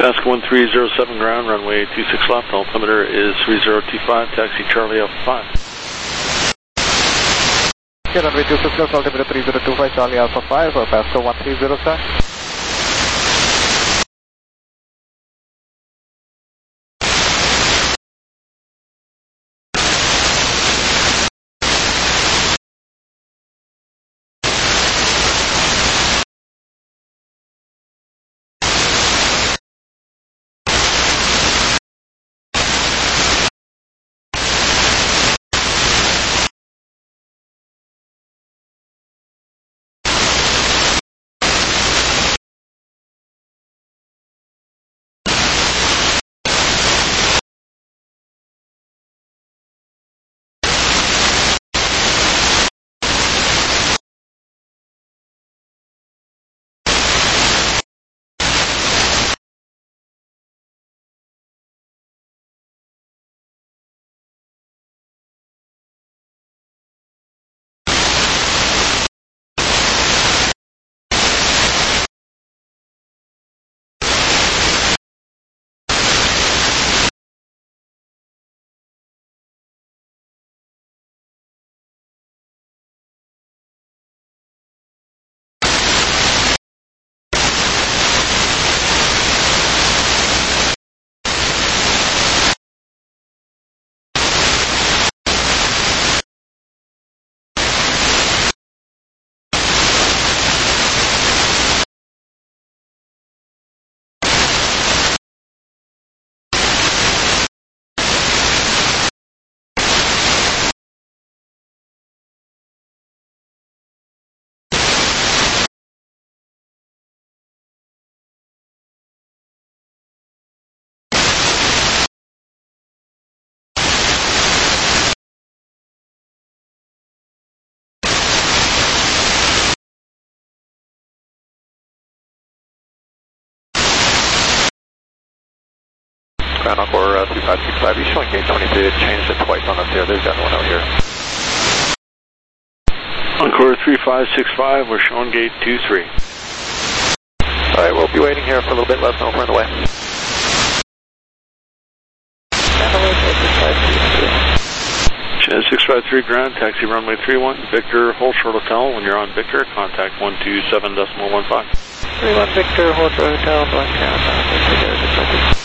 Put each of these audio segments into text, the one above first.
Alaska 1307 ground, runway 26 left, altimeter is 3025, taxi Charlie Alpha 5. Okay, runway 26 left, altimeter 3025, Charlie Alpha 5, Alaska 1307. Ground Encore 3565, you're showing gate 22, changed it twice on us here, there's another one out here. Encore 3565, we're showing gate 23. Alright, we'll be waiting here for a little bit, let us know if we're on the way. Chaz 653 ground, taxi runway 31, Victor, hold short hotel. When you're on Victor, contact 127.15. 31 Victor, hold short hotel, Black Town,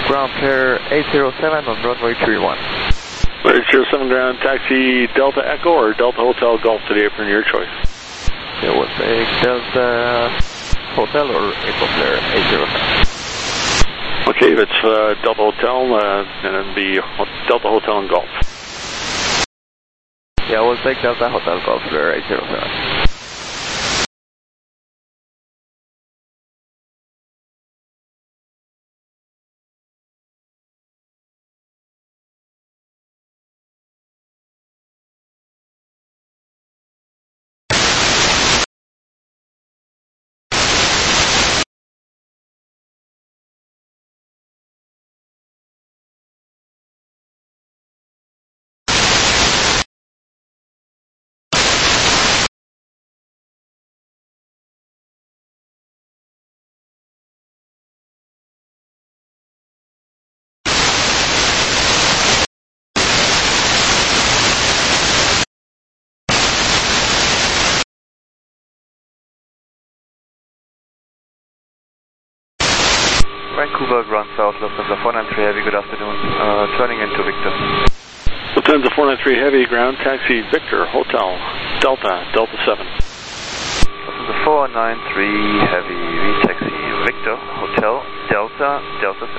Ground pair 807 on runway 31. 807 ground, taxi Delta Echo or Delta Hotel Golf to the apron, your choice. It was a Delta Hotel or Echo Flare 807. Okay, if it's Delta Hotel, then it'd be Delta Hotel and Golf. Yeah, we'll take Delta Hotel Golf Flare 807. Vancouver, ground south, Lufthansa 493 Heavy, good afternoon. Turning into Victor. Lufthansa 493 Heavy, ground taxi Victor, Hotel, Delta, Delta 7. Lufthansa 493 Heavy, taxi Victor, Hotel, Delta, Delta 7.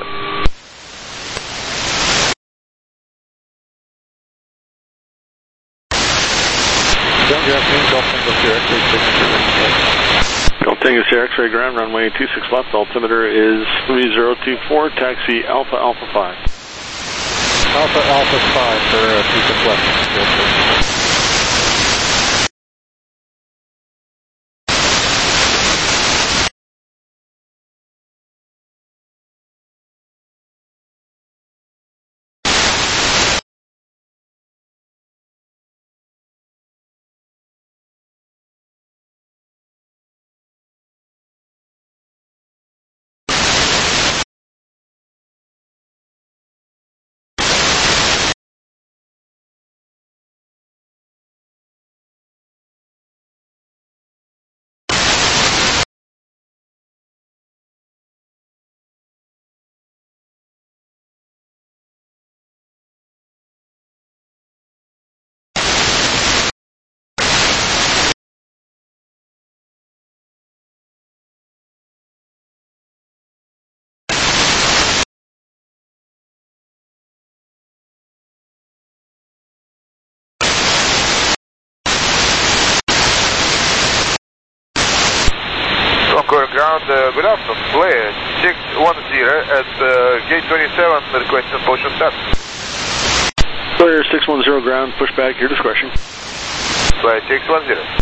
Good afternoon, Dolphin, X-ray signature. Tango Sierra X-ray ground, runway 26 left, altimeter is 3024, taxi Alpha Alpha 5. Alpha Alpha 5 for 26 left. Concord ground, good afternoon, Flair 610 at gate 27, requesting motion start. Flair 610 ground, push back, your discretion. Flight 610.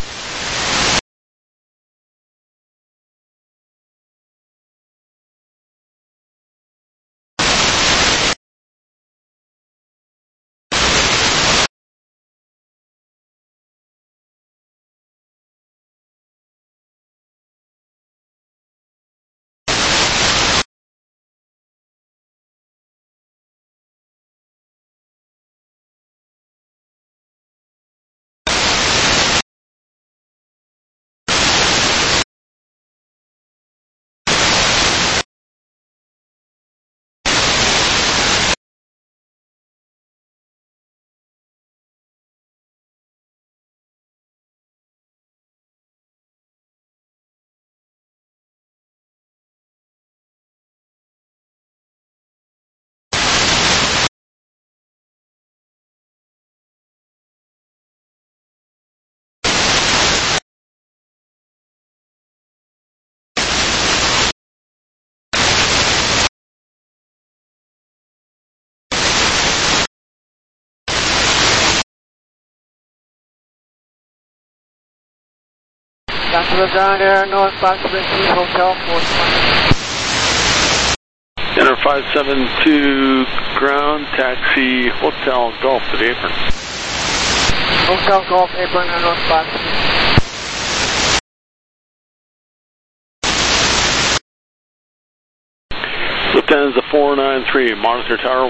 Vancouver ground, air north, Vancouver Hotel 420. Enter 572 ground, taxi Hotel Golf to the apron. Hotel Golf apron and north Vancouver. Lufthansa 493, monitor tower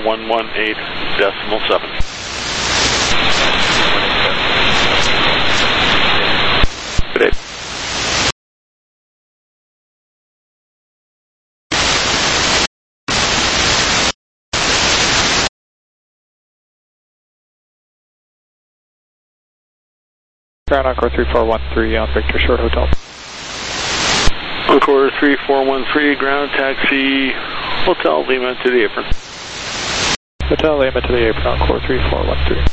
118.7. Good day. Ground Encore 3413 on Victor Short Hotel. Encore 3413, ground taxi, Hotel Lima to the apron. Hotel Lima to the apron, Encore 3413.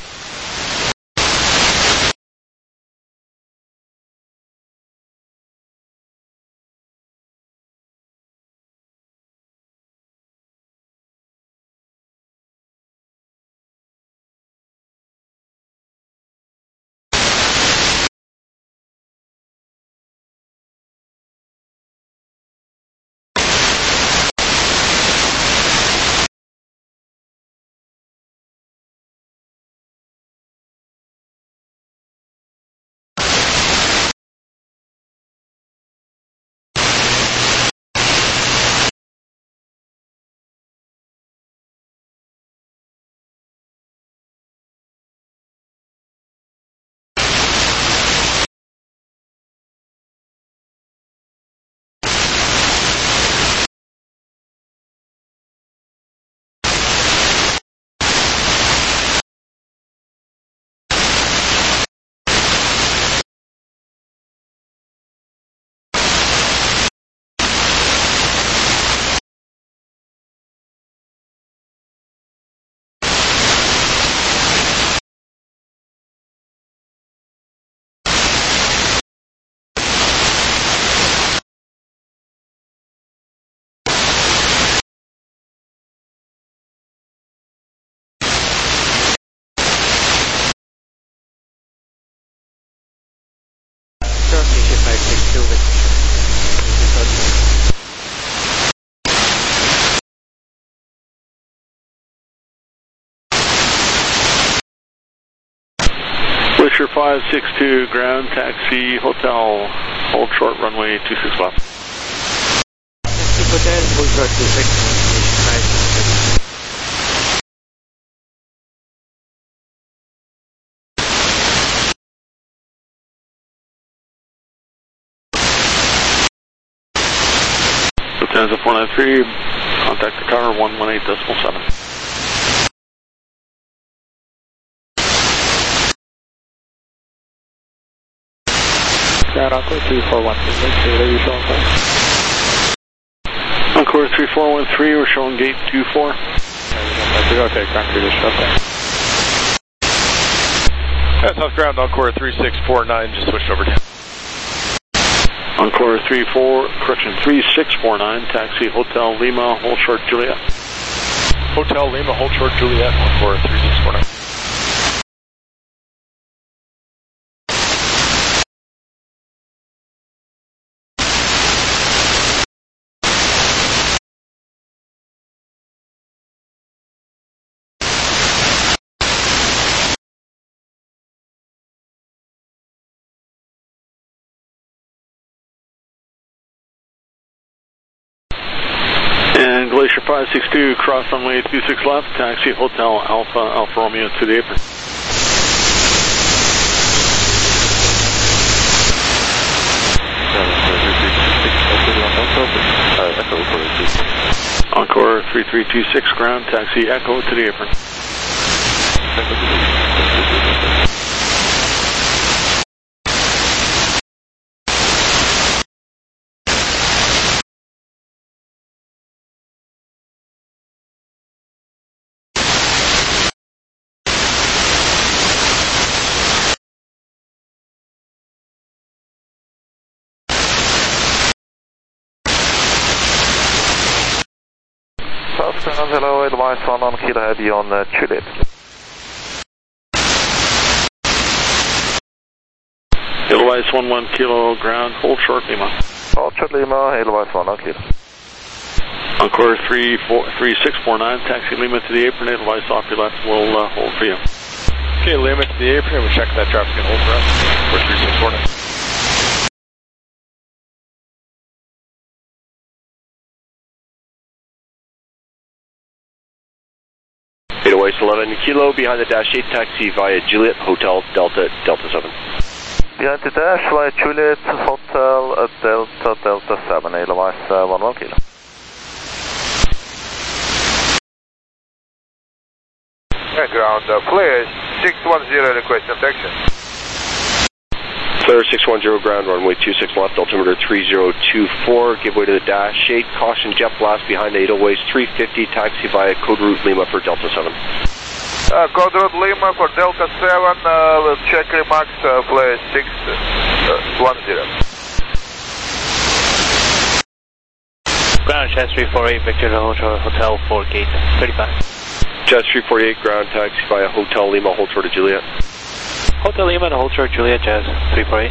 Glacier 562, ground taxi, Hotel, hold short runway 26 left. Taxi Hotel, hold short 26, Glacier 562. Lufthansa 493, contact the tower 118.7. Ground Encore 3413, Victor, what are you showing for? Encore 3413, we're showing gate 24. Okay, ground crew just shut down. South ground, Encore 3649, just switched over to you. Encore 3649, taxi Hotel Lima, hold short Juliet. Hotel Lima, hold short Juliet, Encore 3649. And Glacier 562, cross runway 26 left, taxi Hotel Alpha Romeo to the apron. Encore 3326, ground taxi Echo to the apron. South ground, hello, advise 1 on Kilo Heavy on Juliet. Edelweiss 11 Kilo, ground, hold short Lima. Hold short Lima, Edelweiss 1 on Kilo. Encore 3649, taxi Lima to the apron, Edelweiss off your left, we'll hold for you. Okay, Lima to the apron, we'll check that traffic and hold for us. We're 3649. Edelweiss 11 Kilo, behind the dash 8 taxi via Juliet, Hotel Delta, Delta 7. Behind the dash via Juliet, Hotel Delta, Delta 7, Edelweiss 11 Kilo. Ground, Flares 610 requesting taxi. Flare 610 ground, runway 26 left, altimeter 3024, give way to the dash 8, caution jet blast behind the 808s, 350, taxi via code route Lima for Delta 7. Code route Lima for Delta 7, check remarks, flare 610. Ground Jazz 348, Victor Hotel for gate 35. Jazz 348, ground taxi via Hotel Lima, hold short of Juliet. Hotel Lima and hold short Juliet, Jazz 348.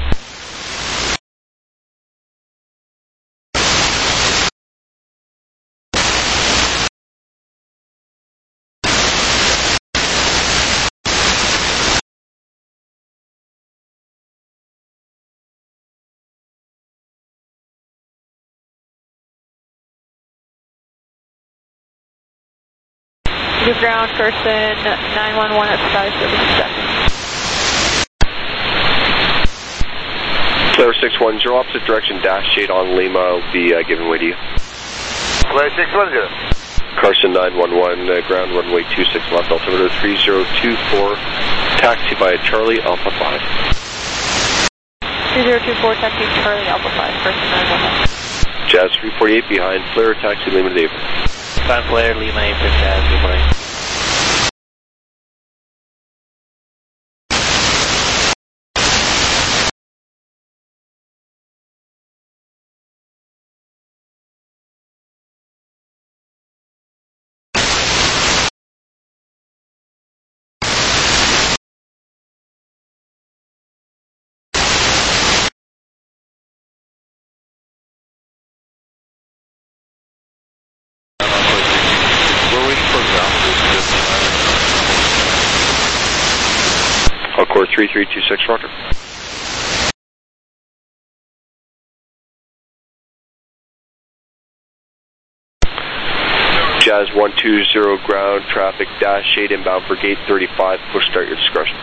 New ground, person 911 at Sky Service Second. Flare 610, opposite direction, dash 8 on Lima, will be giving way to you. Flare 610. Carson 911, ground runway 26 left, altimeter 3024, taxi via Charlie Alpha 5. 2024, taxi Charlie Alpha 5, person 911. Jazz 348 behind Flare, taxi Lima to April. Fan Flare Lima April, Jazz 348. Alcor 3326, roger. Jazz 120, ground traffic, dash 8 inbound for gate 35, push start your discretion.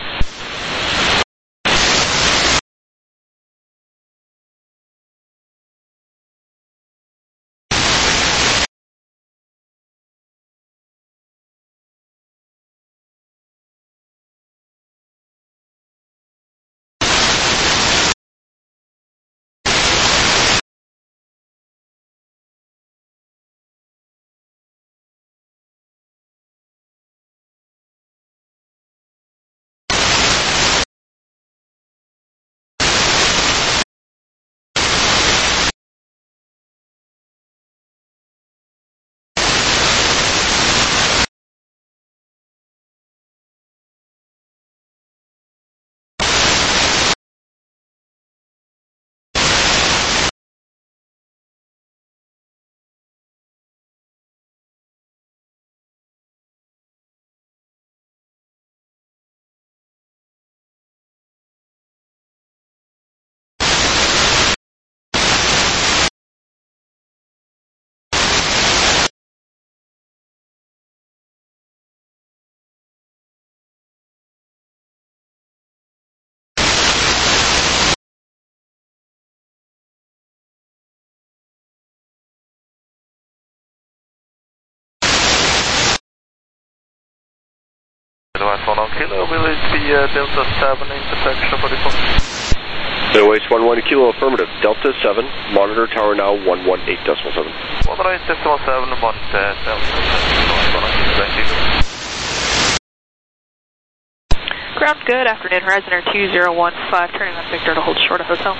Advance 1 kilo, will it be Delta 7 intersection for the phone? Airways 11 kilo, affirmative. Delta 7, monitor tower now 118.7. 118.7, Delta 7. Thank you. Ground good, afternoon, Horizon Air 2015, turning on Victor to hold short of Hotel.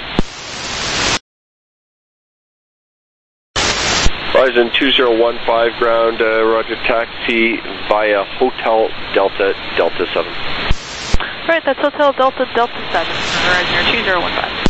Horizon 2015, ground, roger, taxi via Hotel Delta, Delta 7. Right, that's Hotel Delta, Delta 7, Horizon Air 2015.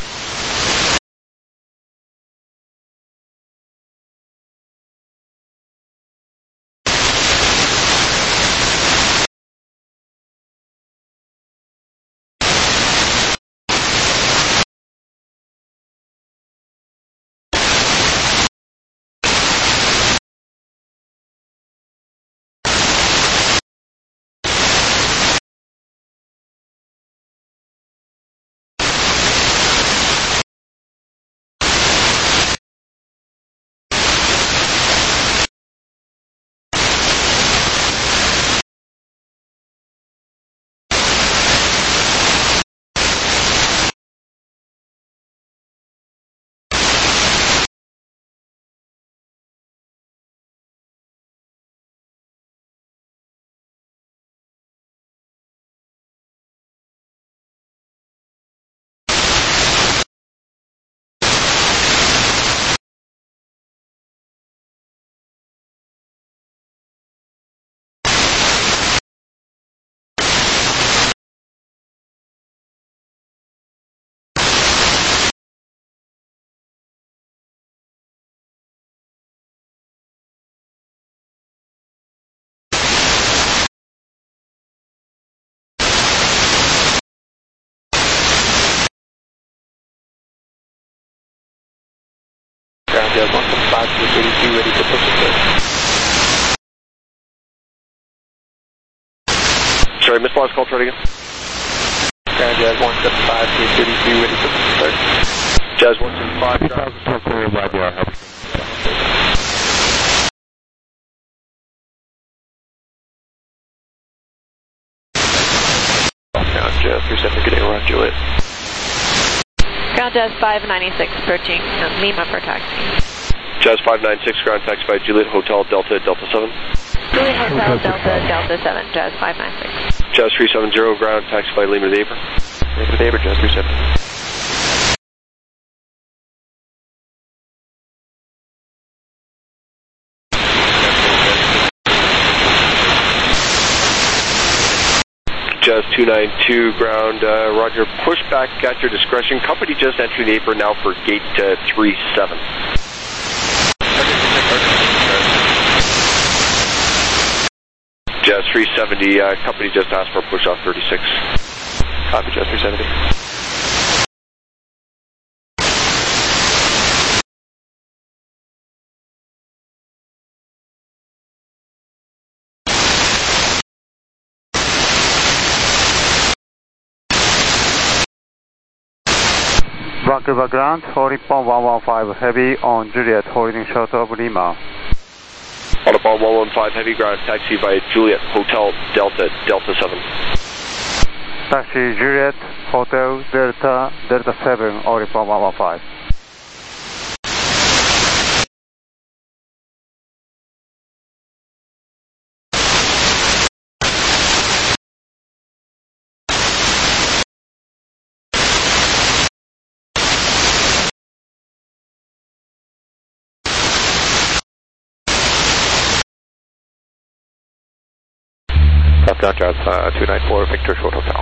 Jazz 175, 232, ready for push and Sorry, missed last call, try it again. Ground Jazz 175, 232, ready for push and start. Jazz 175, ground. Ground Jazz 37, getting around Juliet. Ground Jazz 596, approaching Lima for taxi. Jazz 596, ground taxi by Juliet Hotel Delta, Delta 7. Juliet Hotel Delta, Delta 7, Jazz 596. Jazz 370, ground taxi by Lima to the Apron. Lima to the Apron, Jazz 37. Jazz 292, ground, roger, push back at your discretion. Company just entering the apron now for gate 37. Jazz 370, company just asked for push off 36. Copy, Jazz 370. Vancouver ground, holding pond 115 heavy on Juliet, holding short of Lima. On a bomb 115 heavy, ground taxi by Juliet Hotel Delta, Delta 7. Taxi Juliet, Hotel Delta, Delta 7, holding pond 115. Ground Jazz 294, Victor Short Hotel.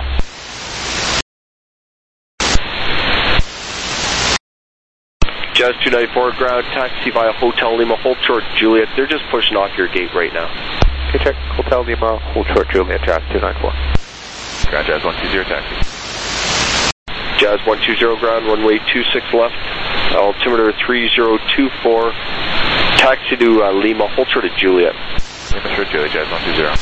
Jazz 294, ground taxi via Hotel Lima, hold short Juliet. They're just pushing off your gate right now. Okay, check. Hotel Lima, hold short Juliet, Jazz 294. Ground Jazz 120, taxi. Jazz 120, ground, runway 26 left, altimeter 3024, taxi to Lima, hold short at Juliet. Lima short Juliet, Jazz 120.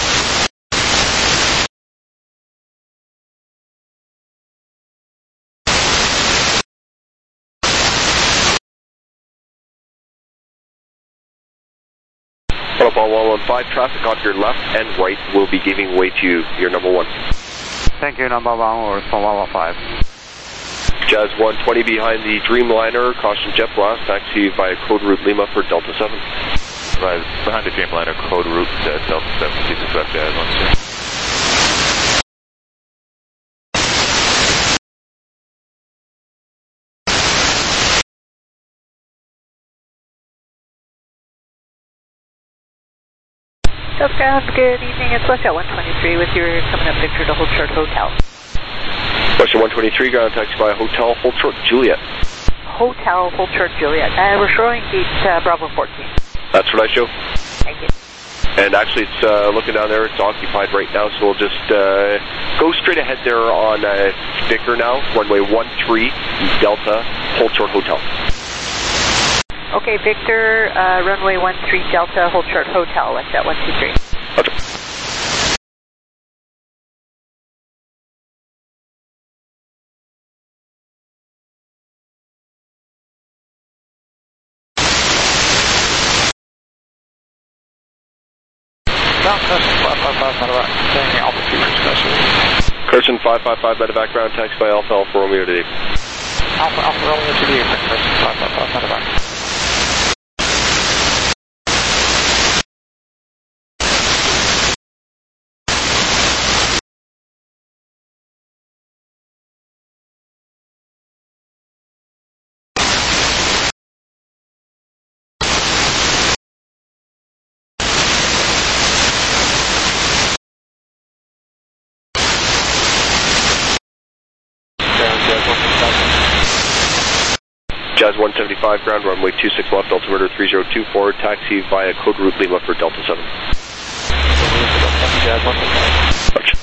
Protocol 115, traffic off your left and right will be giving way to you. Your number 1. Thank you, number 1, or from 115. Jazz 120 behind the Dreamliner, caution jet blast, taxi via code route Lima for Delta 7. Rise behind the Dreamliner, code route Delta 7, Jesus left Jazz 120. Ground, good evening. It's Westjet 123 with your coming up Victor to hold short Hotel. Westjet 123, ground taxi by Hotel, hold short Juliet. Hotel, hold short Juliet. We're showing gate Bravo 14. That's what I show. Thank you. And actually, it's looking down there, it's occupied right now, so we'll just go straight ahead there on Vicar now, runway 13, Delta, hold short Hotel. Okay, Victor, runway 13 Delta, hold short Hotel, Westjet 123. Okay. Carson 555 medevac, ground taxi by Alpha Alpha Romeo to the Alpha Alpha Romeo to the Apron, Carson 555 medevac. Jazz 175, ground runway 26 left, altimeter 3024, taxi via code route Lima for Delta 7. Jazz 175. Roger.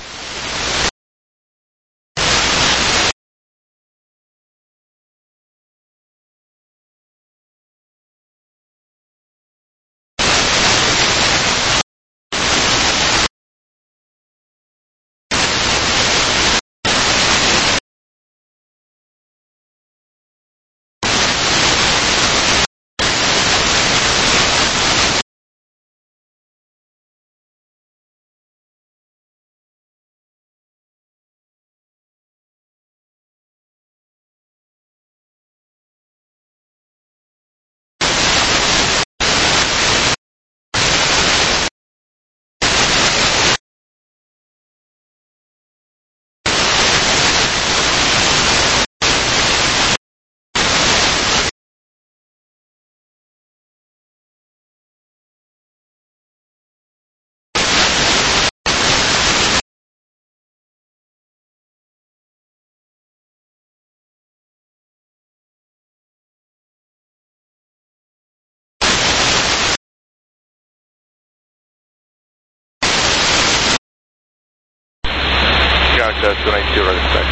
ground, Jazz 290, respect.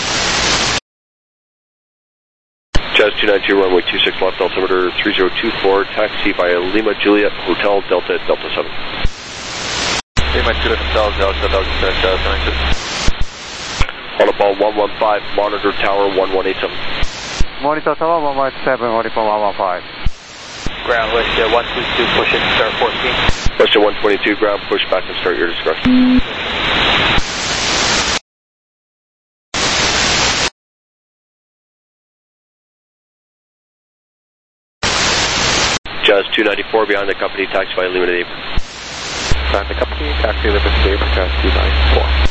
Jazz 292, runway 26 left, altimeter 3024, taxi via Lima Juliet Hotel Delta Delta 7. Lima Juliet Hotel Delta Delta 7, Jazz 292. Audible 115, monitor tower 1187. Monitor tower 117, Audible 115. Ground West 122, push it, start 14. West 122, ground, push back and start your discretion. Jazz 294, behind the company, taxi via Lima to the apron. Behind the company, taxi Lima to the apron, Jazz 294.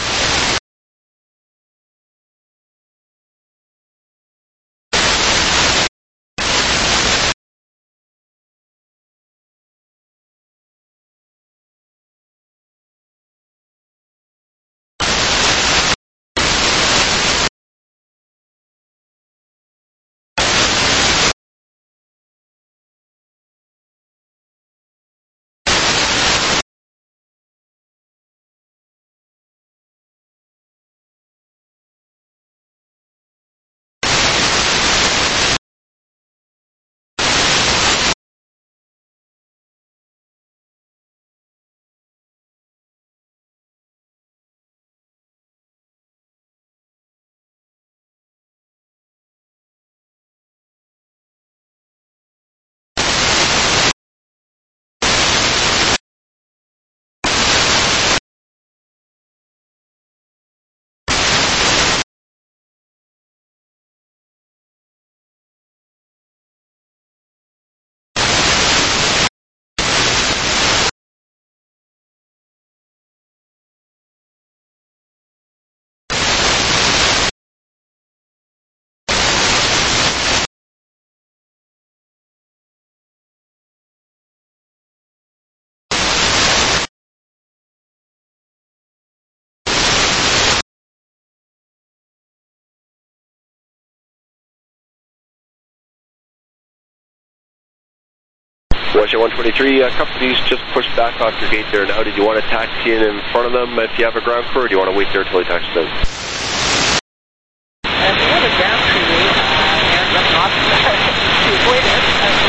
West 123, companies just pushed back off your gate there now. Did you want to taxi in front of them if you have a ground crew, or do you want to wait there until they taxi in? If we have a ground crew, there's an option to avoid it.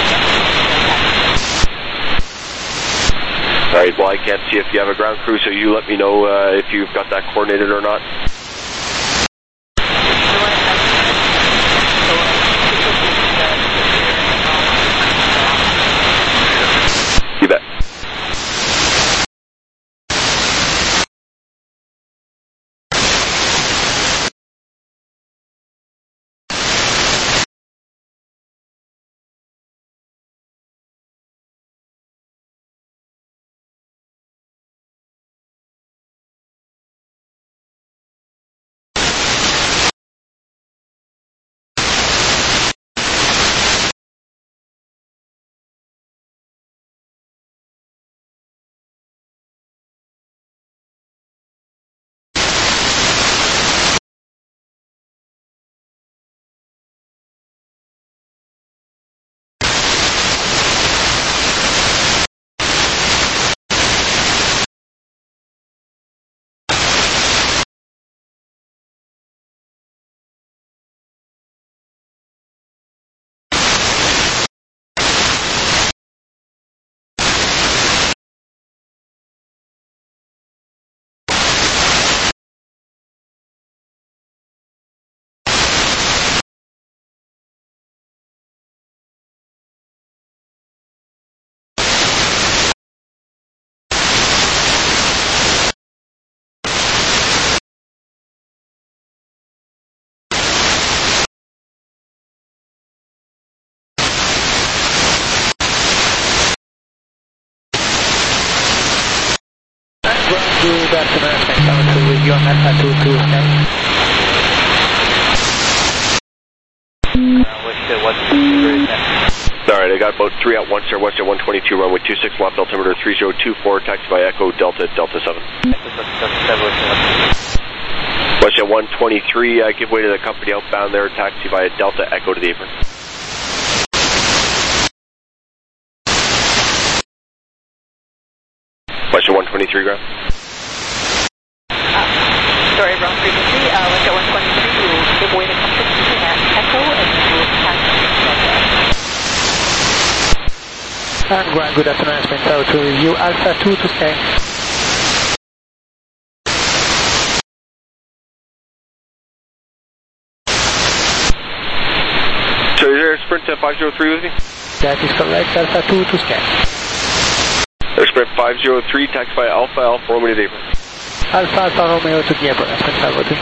Alright, well I can't see if you have a ground crew, so you let me know if you've got that coordinated or not. You bet. Good afternoon, thanks for with you on Alpha 22, Alright, I got about 3 at 1, sir, West 122, runway 26 left, altimeter 3024, taxi by Echo Delta Delta 7. West 123, give way to the company outbound there, taxi via Delta Echo to the apron. West 123, ground. Sorry, wrong frequency. Let's get 123. We will give way to comfort at Echo, and then we will pass Delta. And Grand, good afternoon, it's been Tower to review Alpha 2 to stay. So is there a Sprint 503 with me? That is correct, Alpha 2 to scan. There's Sprint 503, taxi by Alpha, Alpha Romeo to Dave. Alpha Alpha Romeo to Dieppe, Sprint 503.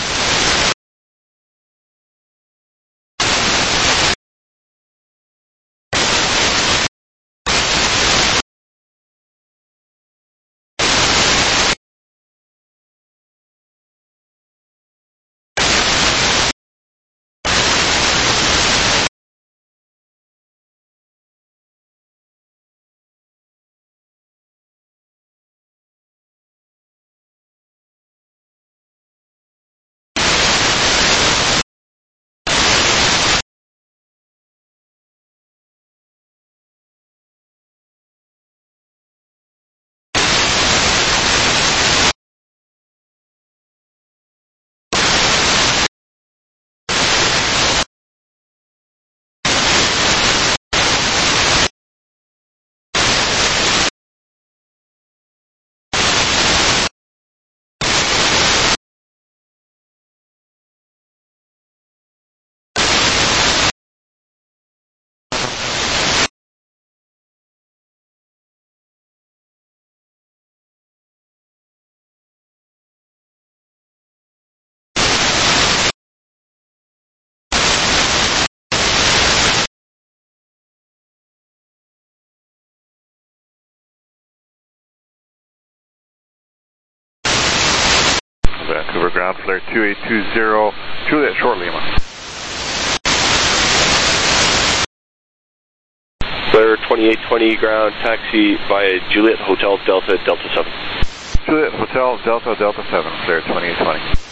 Vancouver ground flare 2820, Juliet Short Lima. Flare 2820 ground taxi via Juliet Hotel Delta Delta 7. Juliet Hotel Delta Delta 7, flare 2820.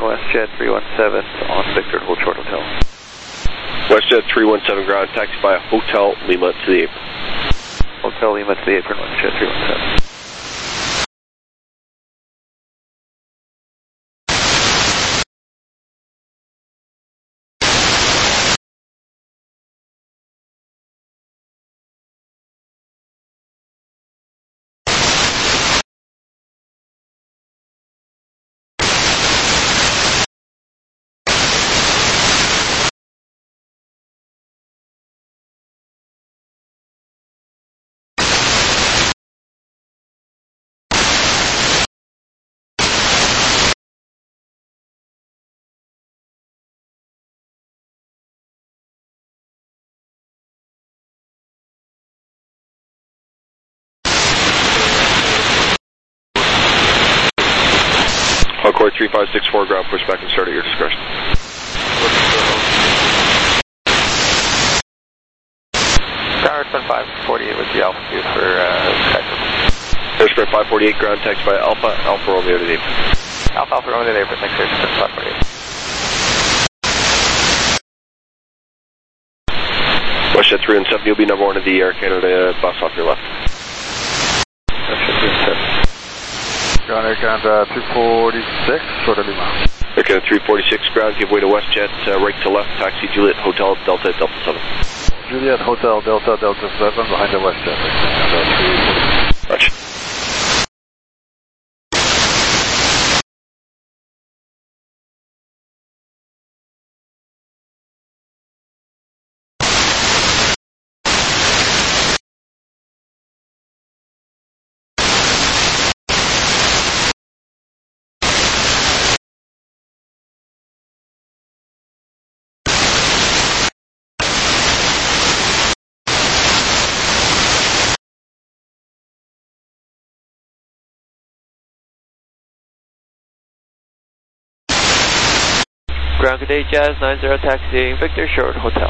WestJet 317 on Victor, hold short hotel. WestJet 317 ground, taxi by Hotel Lima to the apron. Hotel Lima to the apron, WestJet 317. Concord 3564 ground, push back and start at your discretion. Airspin 548 with the altitude for Skype. Airspin 548 ground, taxi by Alpha Romeo to the apron. Alpha Romeo to the apron, thanks Airspin 548. WestJet 317, you'll be number 1 of the Air Canada bus off your left. WestJet 317. Ground Air Canada 246, short of Lima. Air Canada 346 ground, give way to WestJet, right to left, taxi Juliet Hotel Delta 7. Juliet Hotel Delta 7 behind the WestJet. Roger. Ground, good day, Jazz 90 taxiing Victor, short hotel.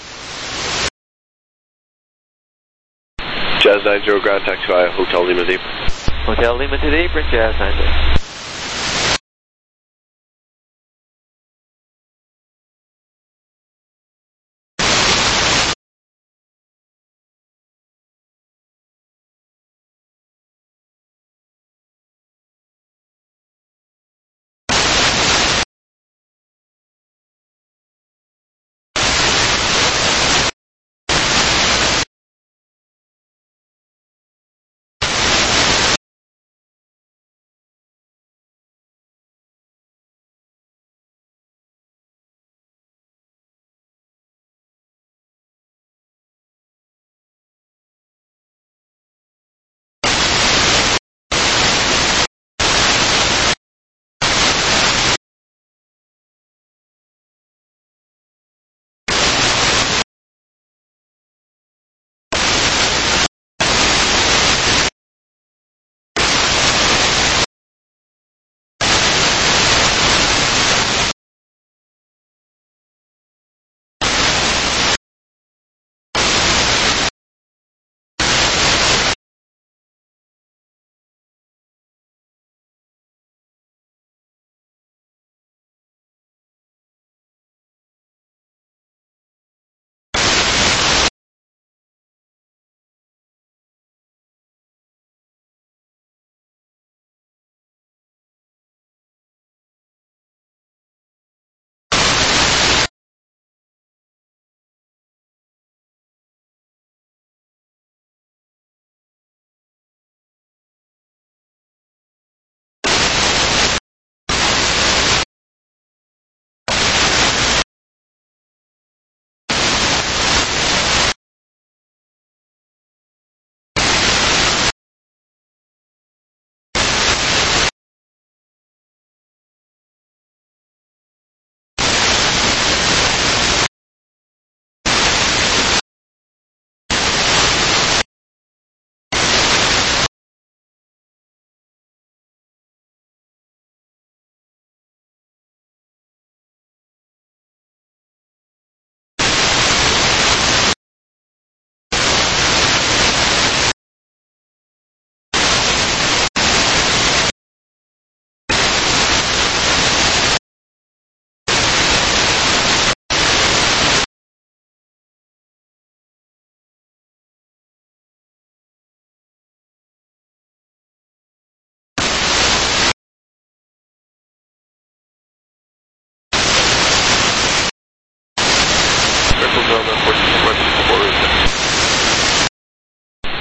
Jazz 90 ground, taxi by Hotel Lima to the apron. Hotel Lima to the apron, Jazz 90.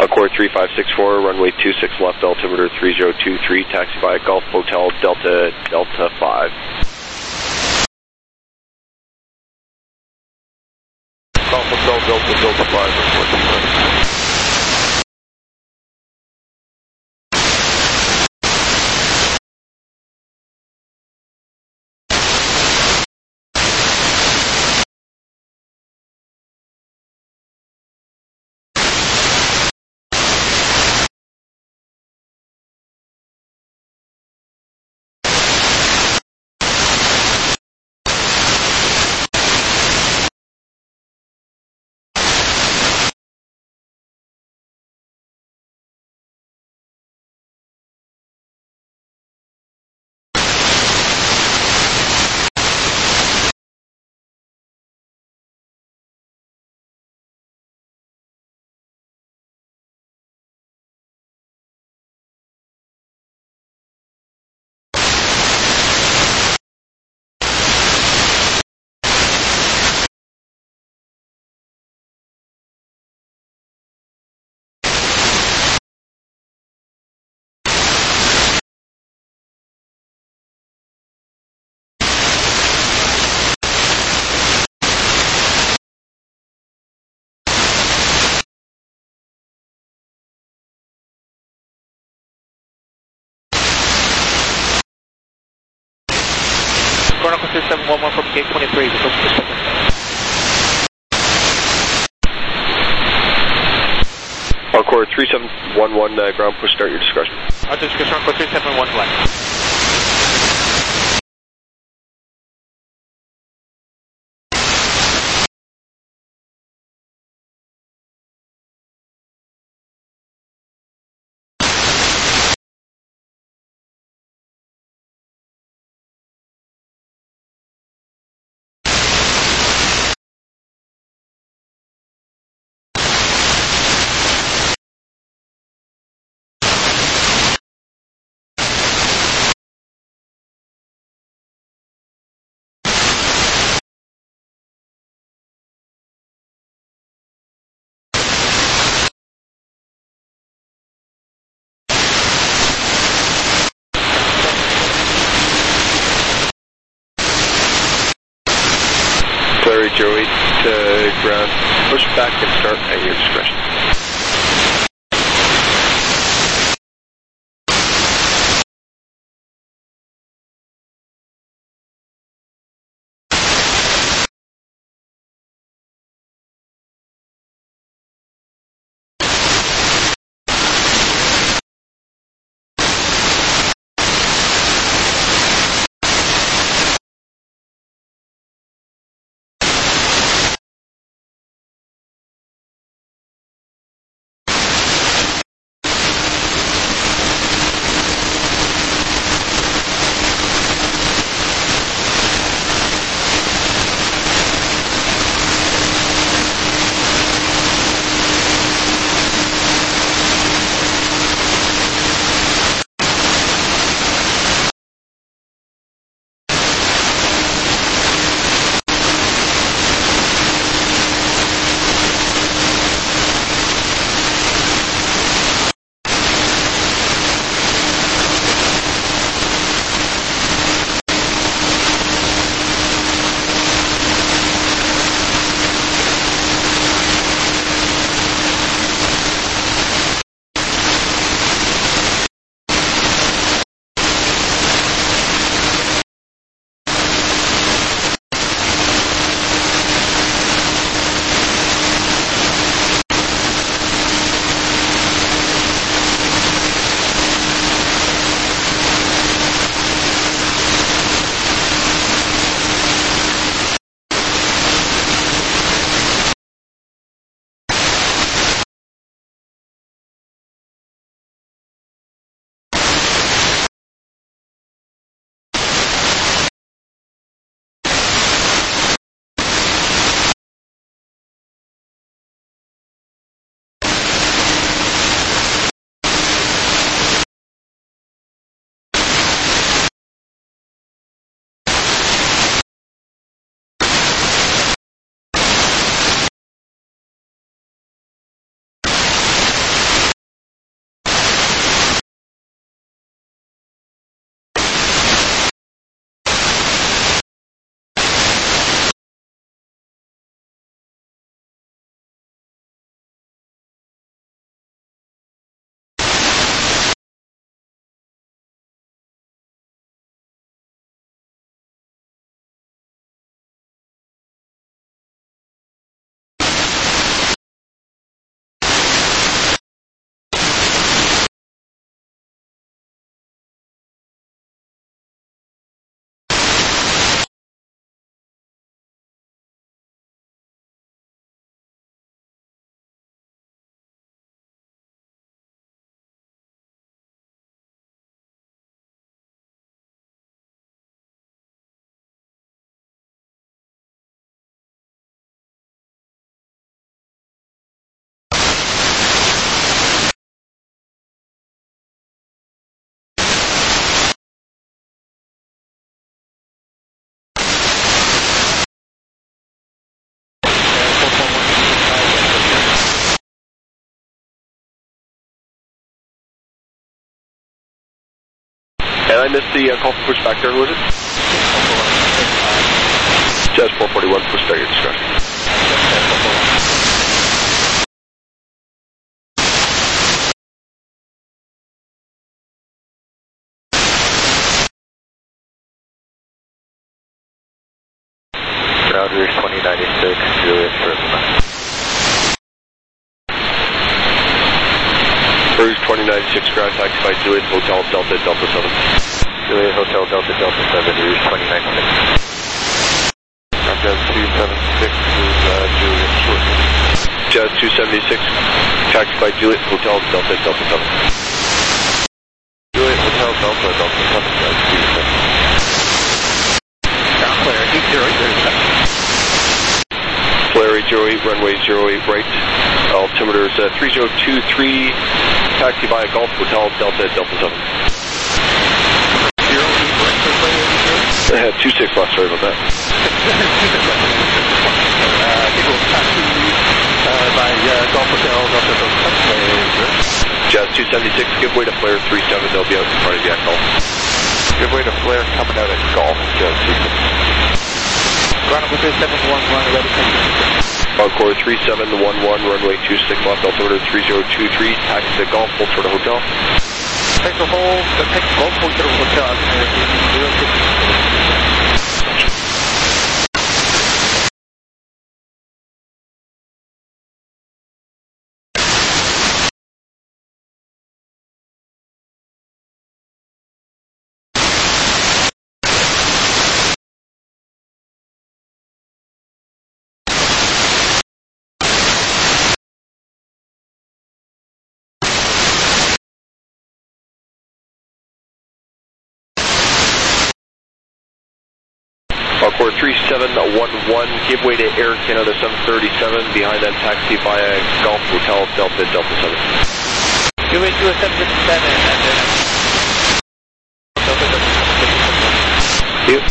Encore 3564, runway 26 left, altimeter 3023, taxi by Golf Hotel Delta Delta 5. Golf Hotel Delta Delta 5, unfortunately. Chronicle 3711 from gate 23, Encore 3711, ground push, start your discretion. Discretion, Chronicle 3711. Larry Joey to ground, push back and start at your discretion. I missed the call for pushback there. Who was it? Jazz 441, pushback your discretion. Ground Rouge 2096, Juliet Prisma. Rouge 2096, ground taxi by Juliet Hotel Delta Delta 7. Juliet Hotel Delta Delta 7, Rouge 2096. Jazz 276 is Juliet Short. Jazz 276, taxi by Juliet Hotel Delta Delta 7. Juliet Hotel Delta Delta 7, Jazz 276. Ground clear, 8037. Flare 808, runway 08 right. Altimeter is 3023, taxi by Golf Hotel Delta Delta 7. 26 left, sorry about that. By Golf Hotel Delta Delta 7. Jazz 276, give way to Flare 37, they'll be out in front of you at Golf. Give way to Flare coming out at Golf, Jazz 276. Ground number 3711, ready for Encore 3711, runway 26 left, altimeter 3023, taxi to Golf, full to the hotel. Take the Golf, full to the hotel. Encore 3711, give way to Air Canada 737, behind them taxi via Golf Hotel Delta Delta 7. Give way to a 757 and then Delta Delta 7. Yep.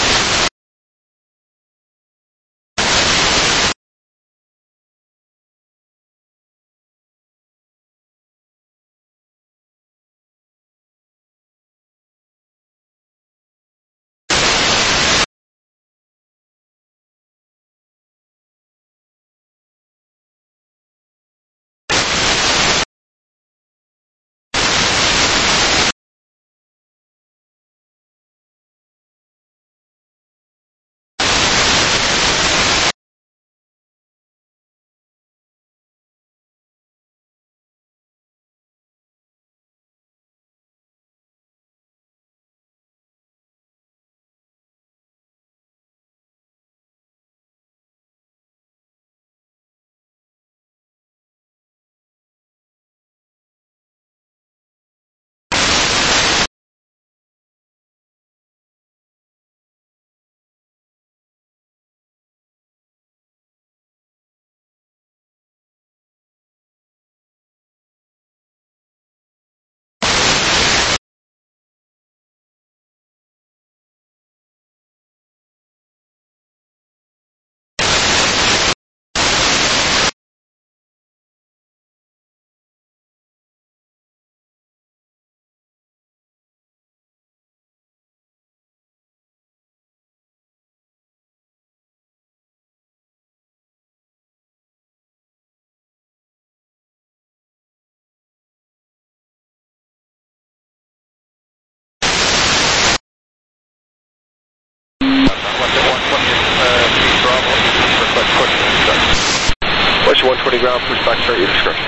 Western 120 ground, pushback, start your discretion.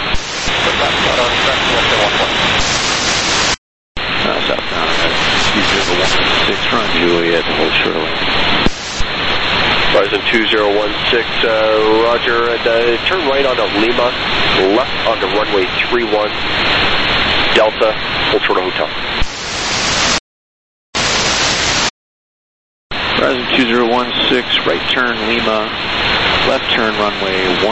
Southbound at 2016, run Juliet, hold shortly. Horizon 2016, roger, and turn right onto Lima, left onto runway 31, Delta, hold short of hotel. Horizon 2016, right turn Lima, left turn runway 13,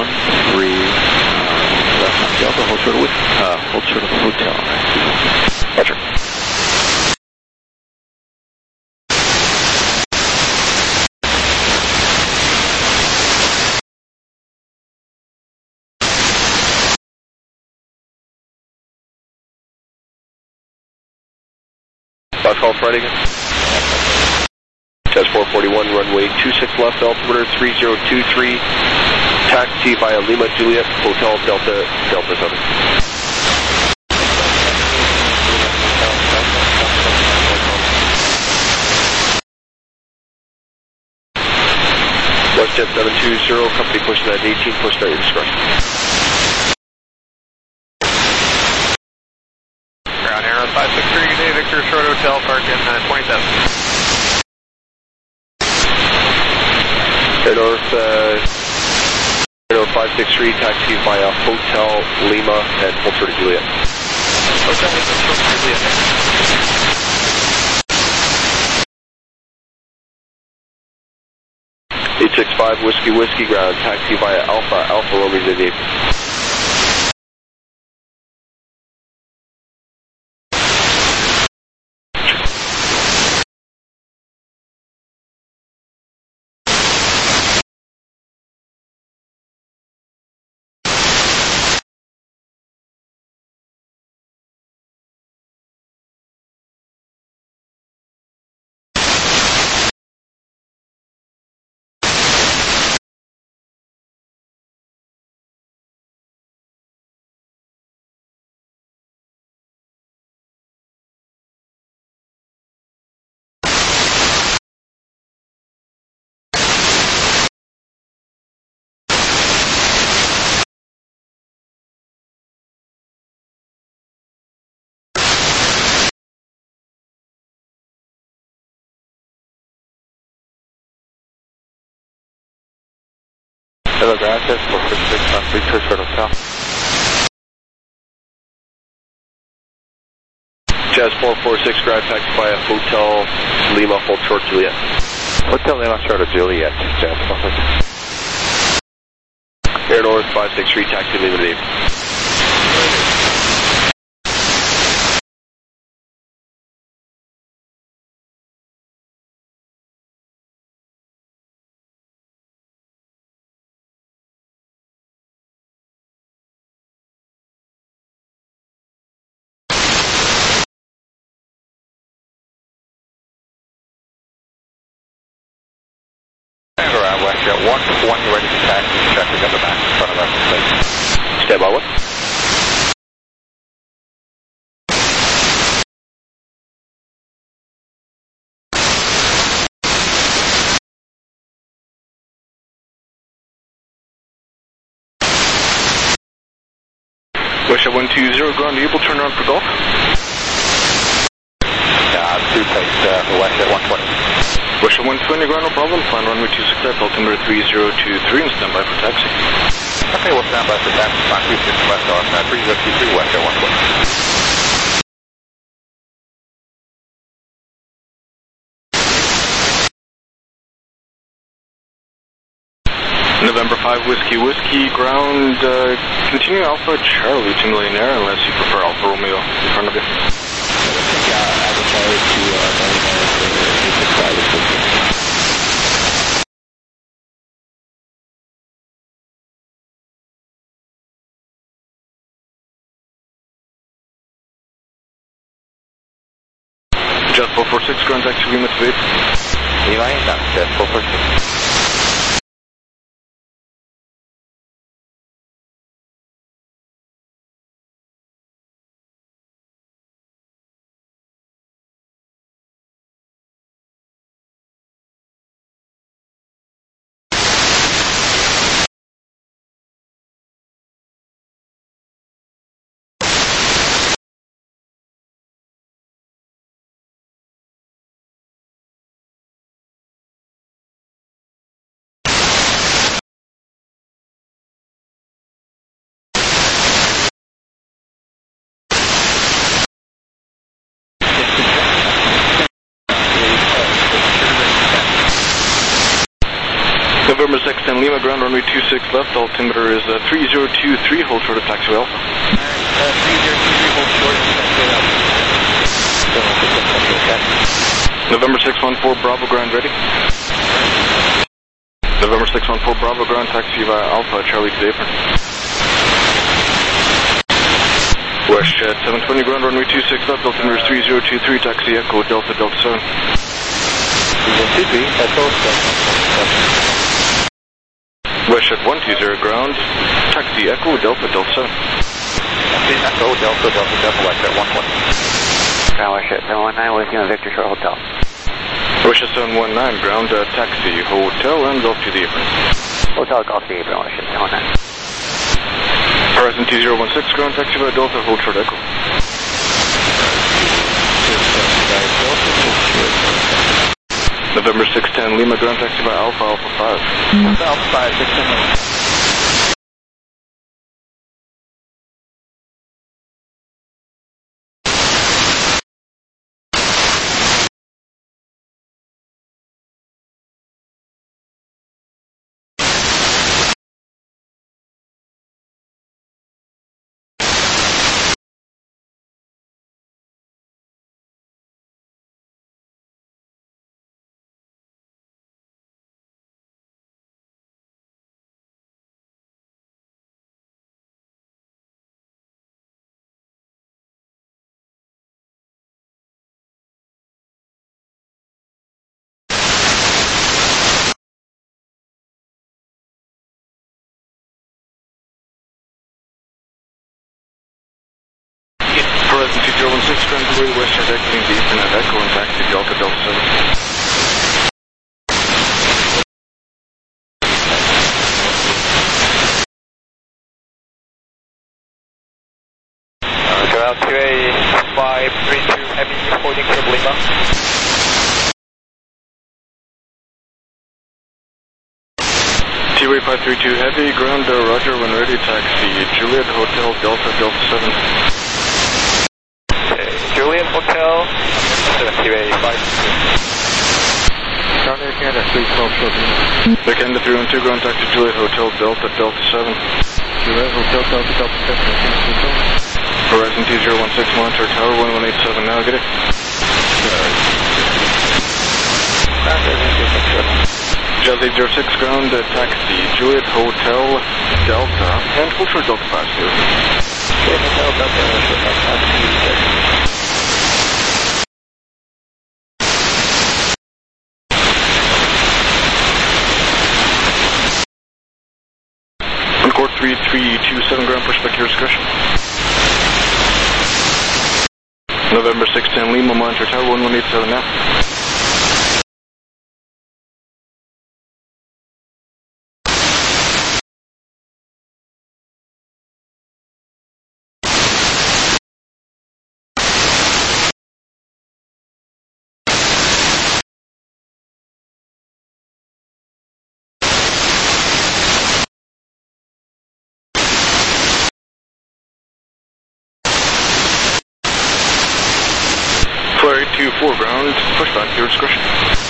left on Delta, hold short of hotel. Roger. call Friday again. Jazz 441, runway 26 left, altimeter 3023, taxi via Lima Juliet, Hotel Delta, Delta 7. WestJet 720, company pushing at 18, push start your discretion. Ground Air 563, good day, Victor, Short Hotel, park in 27. Air North 563, taxi via Hotel Lima and Hotel Juliet. Hotel Lima, Hotel Juliet. 865 Whiskey ground, taxi via Alpha Romeo Vivier. Hello, ground test 446 on Victor, Short Hotel. Jazz 446, ground taxi via Hotel Lima, Short Juliet. Hotel Lima, Short Juliet, Jazz 446. Air North 563, taxi Lima Dave. WestJet 120, ready to taxi, traffic at the back in front of us, please. Stand by what? WestJet 120, ground able, turn around for Golf. Two place for WestJet 120. WestJet 120, ground, no problem. Plan runway 26 left, altimeter 3023, and stand by for taxi. Okay, we'll stand by for taxi on 26 left on 3023, WestJet 120. November 5 Whiskey, ground, continue Alpha Charlie to Millionaire, unless you prefer Alpha Romeo in front of you. Jazz 446, ground taxi Lima to Vape. Lima, Jazz 446. November 6 10 Lima, ground runway 26 left, altimeter is 3023, hold short of taxi Alpha. 3023, hold short of taxi Alpha. November 614 Bravo, ground ready. November 614 Bravo, ground taxi via Alpha Charlie to the apron. WestJet 720 ground runway 26 left, altimeter 3023, taxi Echo Delta Delta 7. 3023, Echo Delta 7. WestJet 120 ground, taxi Echo Delta Delta 7. Echo Delta Delta Delta WestJet 120. Ground WestJet 719, with you on Victor Short Hotel. WestJet 719 ground, taxi Hotel and Golf to the apron. Hotel Golf to the apron, WestJet 719. Horizon 2016 ground, taxi by Delta, hold short Echo. November 610 Lima ground, taxi by Alpha Alpha 5. Alpha 5, 610. Horizon 2016 ground, away WestJet exiting the apron at Echo and taxi Delta Delta 7. Ground 2A532 heavy, holding Cube Lima. T-Way 532 heavy, ground, roger, when ready, taxi Juliet Hotel Delta Delta 7. Okay, Juliet Hotel, 70A 532. Ground Air Canada 312 short. Back end to 312 ground, taxi Juliet Hotel Delta Delta 7. Juliet Hotel Delta Delta 7. Horizon 2016 monitor tower 1187 now, get it? Jazz 806 ground, taxi Juliet Hotel Delta and hold short Delta 5, please. Hotel Delta, taxi. Encore 3327 ground, push back your discretion. November 610 Lima, monitor tower 1187 now. Flare 824 ground, push back your discretion.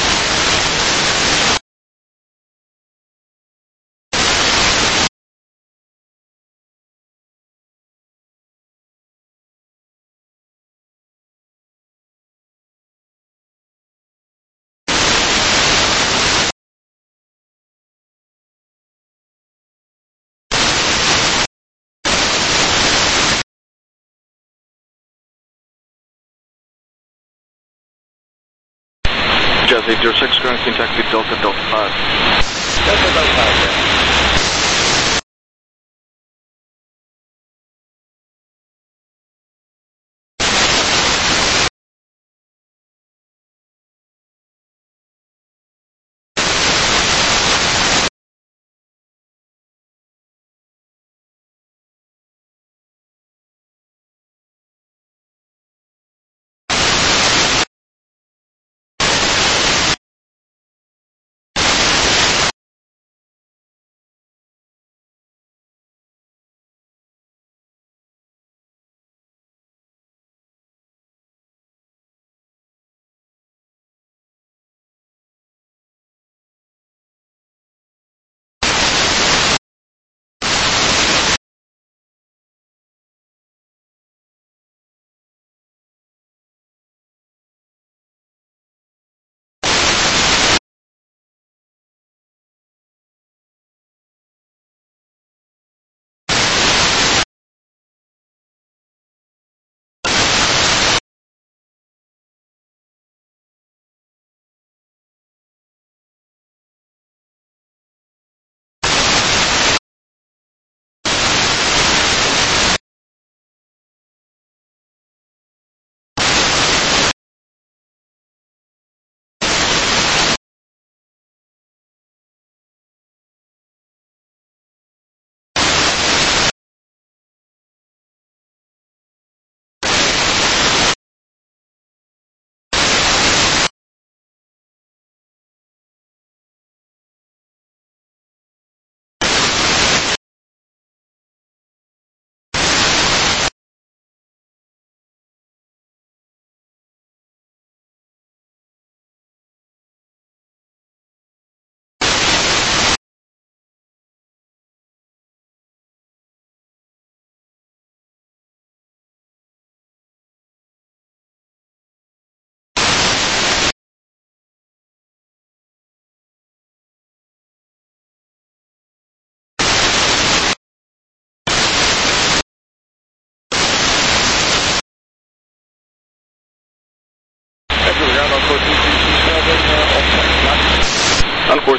Jazz 806 ground, taxi Delta Delta 5. Delta Delta 5.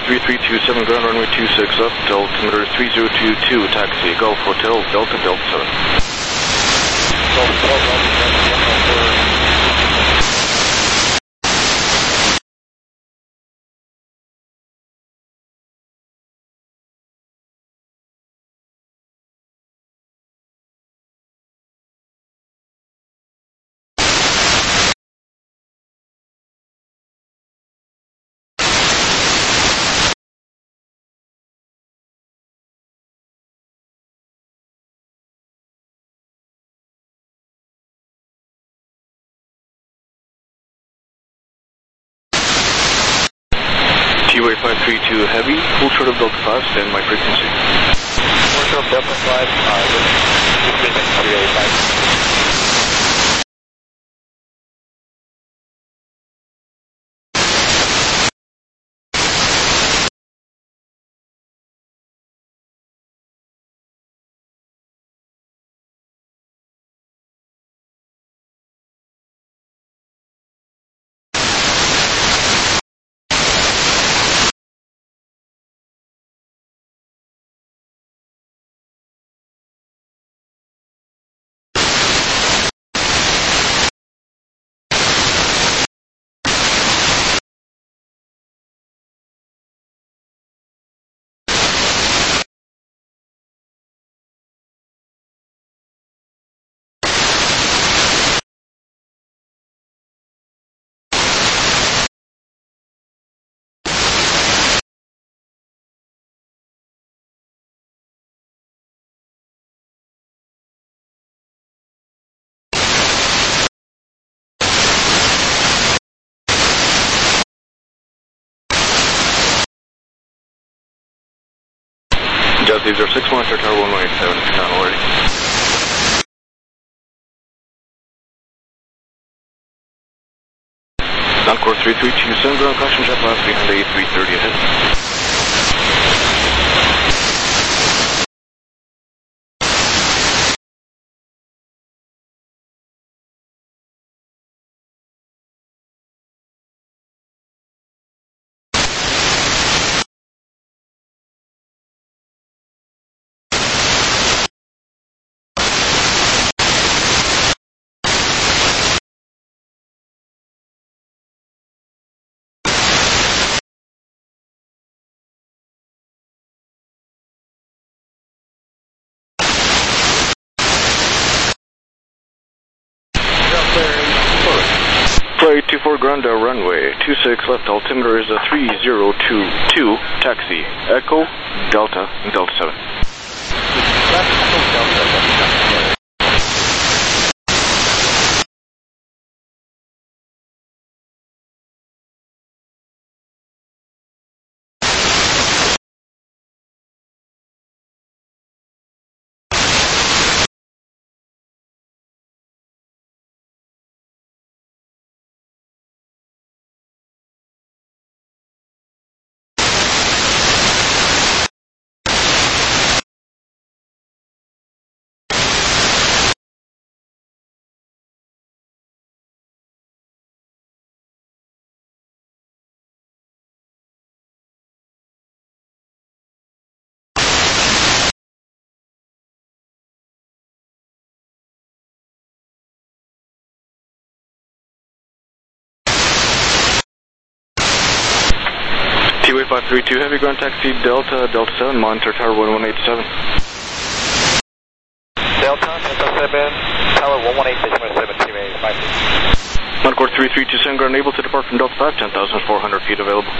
4337 ground runway 26 left, altimeter 3022, taxi, Golf Hotel, Delta, Delta 7. Golf Hotel, Delta 7, T-Way 532 heavy, full short of Delta 5, stand by frequency. full short of Delta 5, T-Way 5. Delta 06, monitor tower 1187, if you're not already. Encore 3327, ground caution jet last behind the A330 ahead. Flight 24 ground runway 26 left, altimeter is a 3022, taxi, Echo, Delta, and Delta 7. Left, Echo, Delta, Delta 7. T-Way 532 heavy, ground taxi, Delta, Delta 7, monitor tower 1187. Delta, Delta 7, tower 118.7, T-Way 532. Encore 3327, ground able to depart from Delta 5, 10,400 feet available.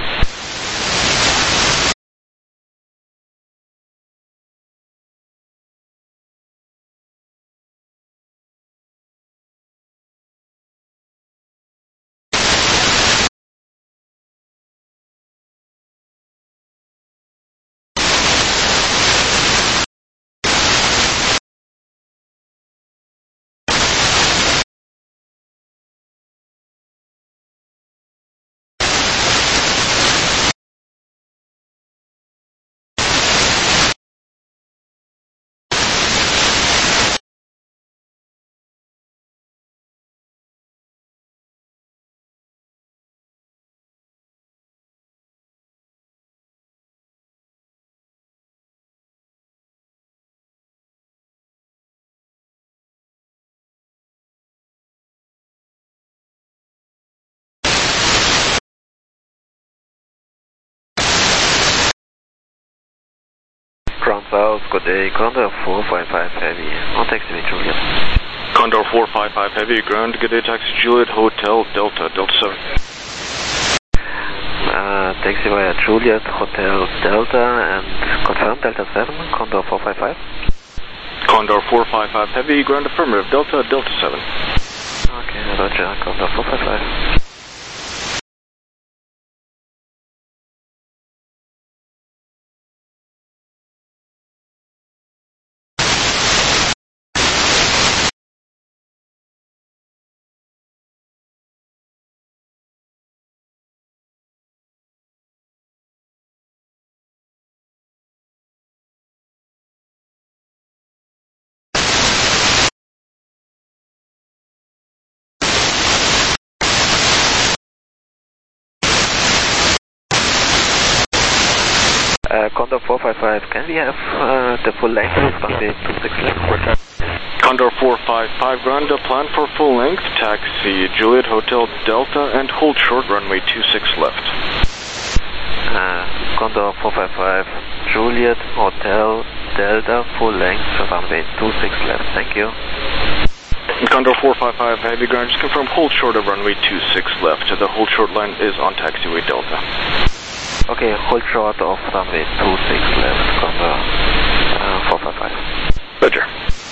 southbound south, good day, Condor 455 Heavy, on taxi me Juliet. Condor 455 Heavy, ground, good day, taxi Juliet, Hotel Delta, Delta 7. Taxi via Juliet, Hotel Delta, and confirm Delta 7, Condor 455. Condor 455 Heavy, ground affirmative, Delta, Delta 7. Okay, roger, Condor 455. Condor 455, can we have the full length of runway 26 left? Condor 455, ground, plan for full length, taxi Juliet, Hotel Delta, and hold short, runway 26 left. Condor 455, Juliet, Hotel Delta, full length, runway 26 left, thank you. Condor 455, heavy ground, just confirm hold short of runway 26 left. The hold short line is on taxiway Delta. Okay, hold short of runway 26 left, Condor 455. Roger.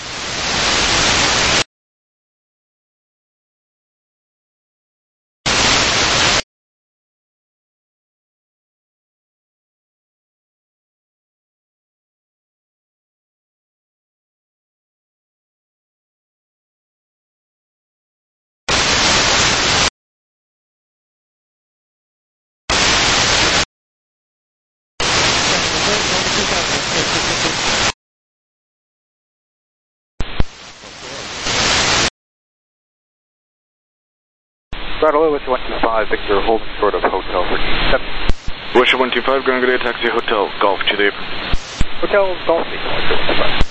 Battle with 125, Victor, holding short of Hotel 37. Wisher 125, ground, good day, taxi Hotel Golf to the Hotel Golf, 125.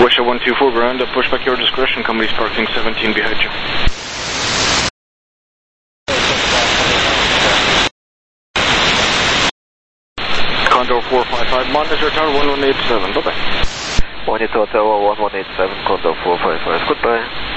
Wisha 124 ground, push back your discretion, company's parking 17 behind you. Condor 455, monitor tower 1187, bye-bye. Monitor tower 1187, Condor 455, goodbye.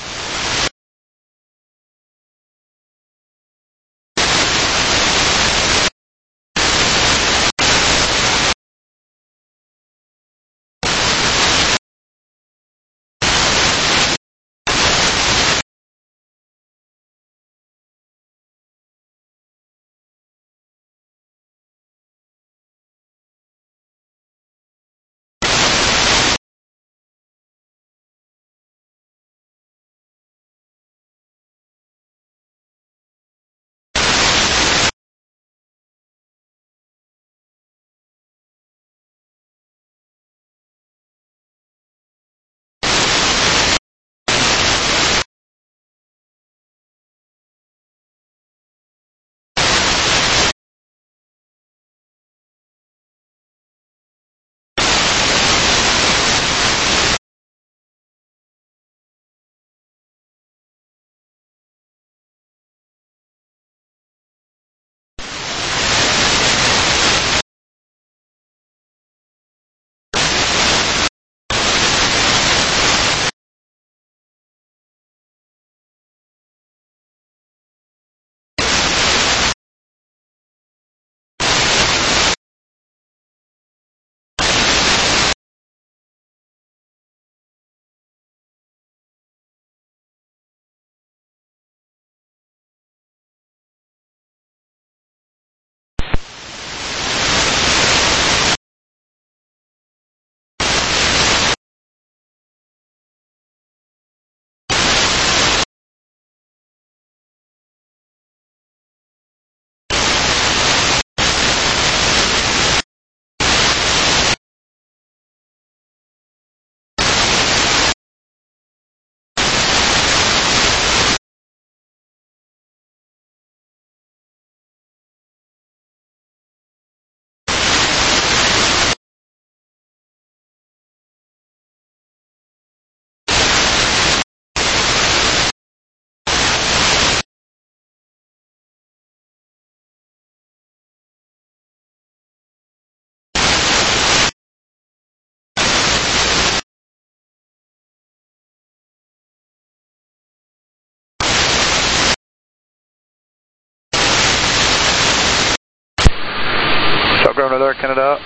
Ground Radar Canada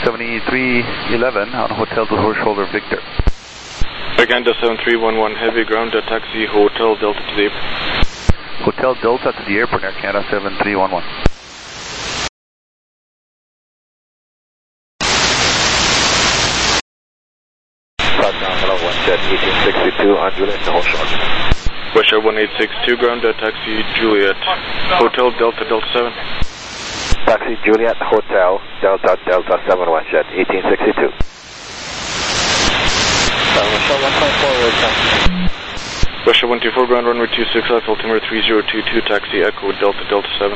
7311 on Hotel to Horse Shoulder Victor. Again, 7311 heavy ground, taxi Hotel Delta to the airport. Hotel Delta to the airport, Air Canada 7311. Southbound hello, one jet 1862 on Juliet to Horse Shoulder. Wisha 1862 ground, taxi Juliet Hotel Delta Delta 7. Taxi Juliet Hotel Delta Delta 71 jet 1862. Wisha 124 ground runway 26 left altimeter 3022 taxi Echo Delta Delta 7.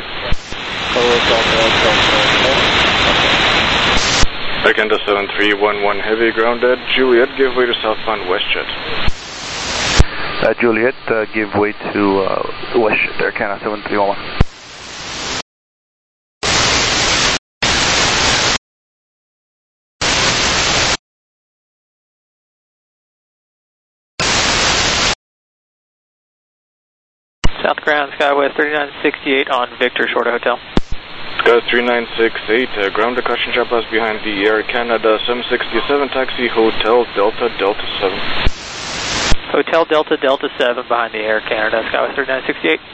Again, 7311 heavy ground at Juliet, give way to southbound WestJet. Juliet, give way to WestJet, Air Canada 7311. South ground, Skywest 3968 on Victor, Shorter Hotel. Skywest 3968, ground to caution shop pass behind the Air Canada 767, taxi Hotel Delta Delta 7. Hotel Delta Delta 7 behind the Air Canada, Skywest 3968.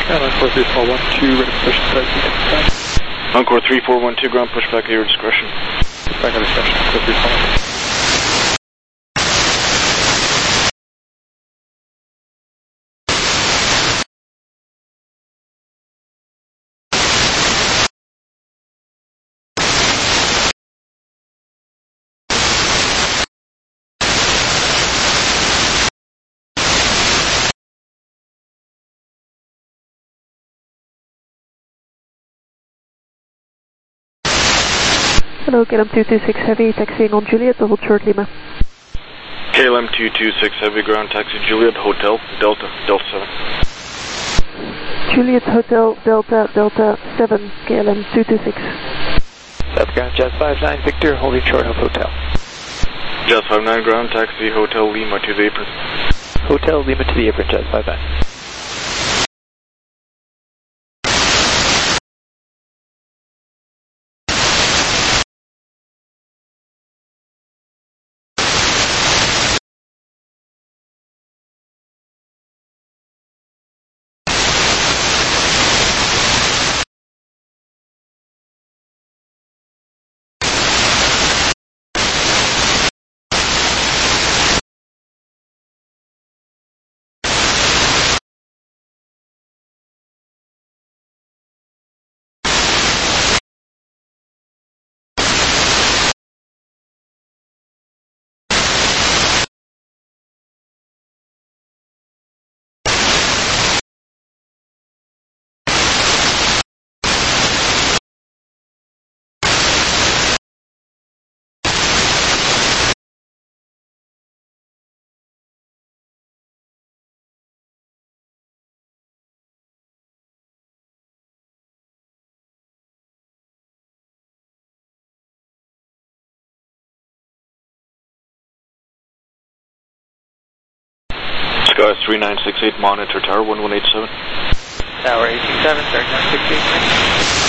And Encore 3412, ready for push taxi. Encore 3412, ground pushback at your discretion. Back at discretion, Encore 3412. Hello, KLM 226 Heavy, taxiing on Juliet, hold short Lima. KLM 226 Heavy, ground taxi Juliet, Hotel, Delta, Delta 7. Juliet Hotel, Delta, Delta 7, KLM 226. That's ground Jazz 59 Victor, holding short of Hotel. Jazz 59, ground taxi Hotel Lima to the apron. Hotel Lima to the apron, Jazz 59. Sky 3968, monitor tower 1187. Tower 827, 3968.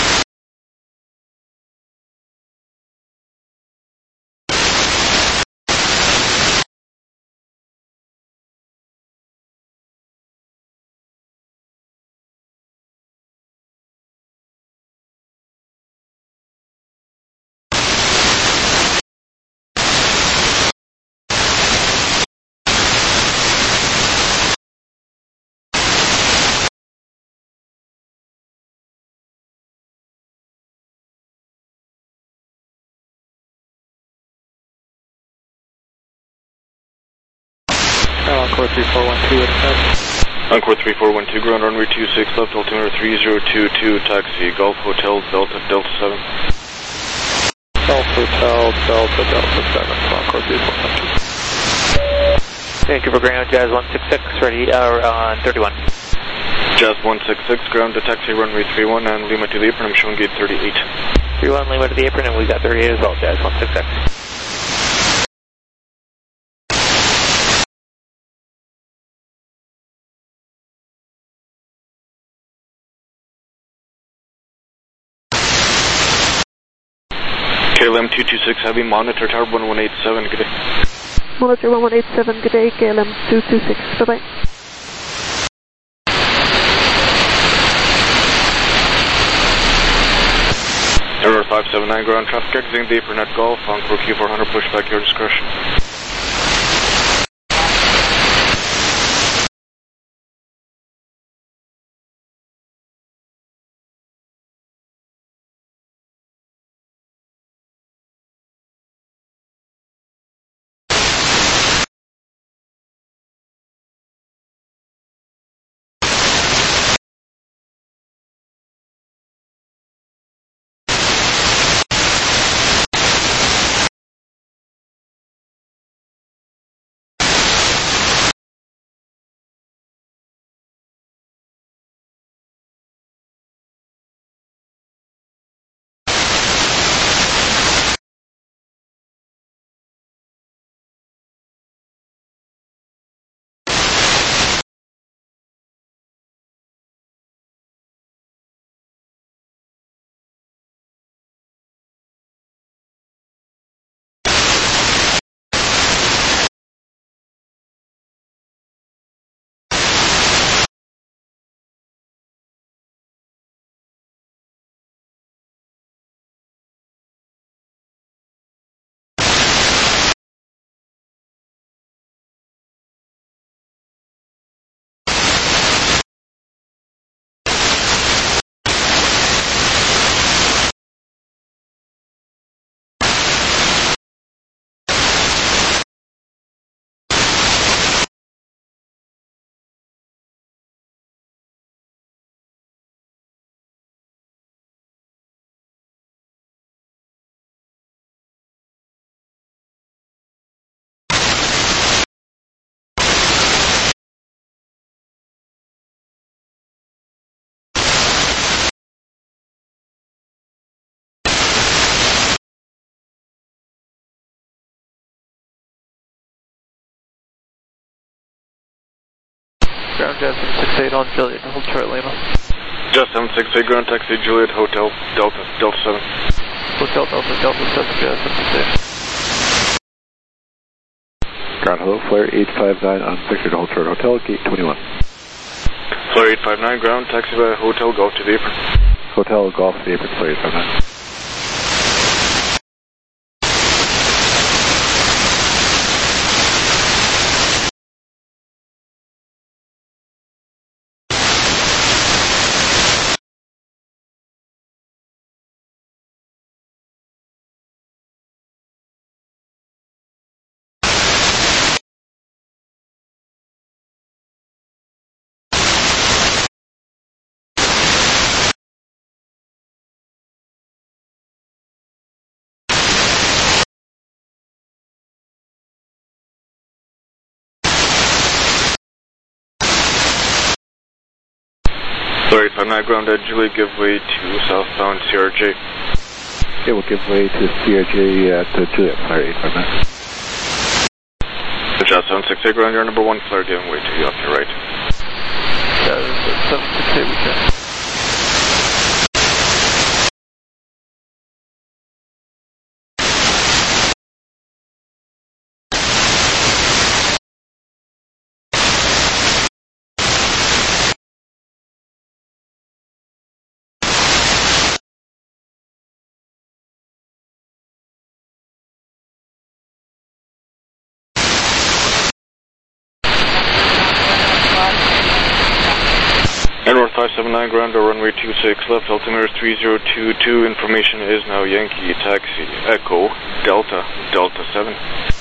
Encore 3412 at ahead. Encore 3412, ground runway 26 left, altimeter 3022, taxi Golf Hotel Delta, Delta 7. Golf Hotel Delta, Delta 7, Encore 3412. Vancouver ground, Jazz 166, ready on 31. Jazz 166, ground to taxi runway 31 and Lima to the apron, I'm showing gate 38. 31 Lima to the apron, and we got 38 as well, Jazz 166. KLM 226 Heavy, monitor tower 1187, good day. Monitor 1187, good day, KLM 226, bye-bye. Error 579, ground traffic exiting the apron at Golf, Encore Q400, pushback your discretion. Ground Jet 768 on Juliet, hold short Lima. Jet 768, ground taxi Juliet, Hotel Delta, Delta 7. Hotel Delta, Delta 7, Jet 768. Ground hello, flare 859 on Victor to hold short Hotel, gate 21. Flare 859, ground taxi by Hotel Golf to the apron. Hotel Golf to the apron, flare 859. Flare 859, ground at Juliet, give way to southbound CRJ. Okay, we'll give way to CRJ at Juliet, flare 859. Jet 768, ground your number 1, flare giving way to you off your right. Jet 768, we check. North 579, ground or runway 26 left, altimeter 3022, information is now Yankee, taxi, Echo, Delta, Delta 7.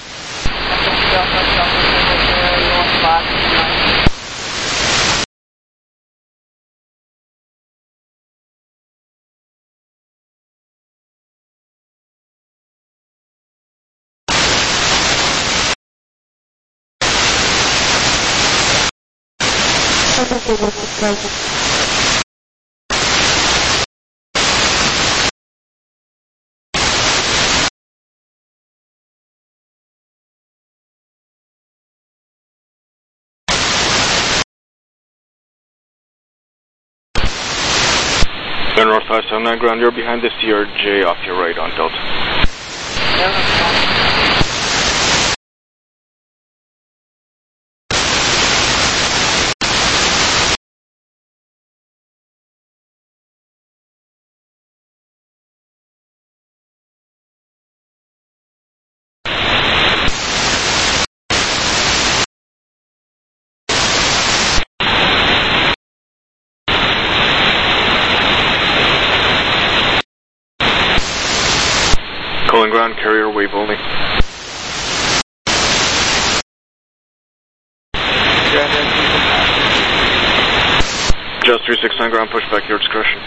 North 579, ground, you're behind the CRJ off your right on Delta. Calling ground, carrier wave only. Just 369 ground, push back your discretion.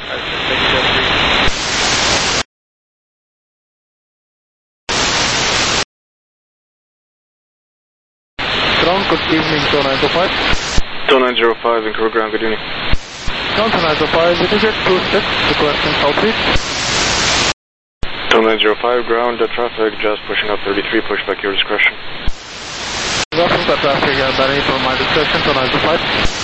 Ground, good evening, 2905. 2905, Vancouver ground, good evening. Ground 2905, it is at 26, requesting southeast. 2905, ground, traffic, just pushing up 33, push back your discretion. Welcome to traffic, Danny, for my discretion, 2905.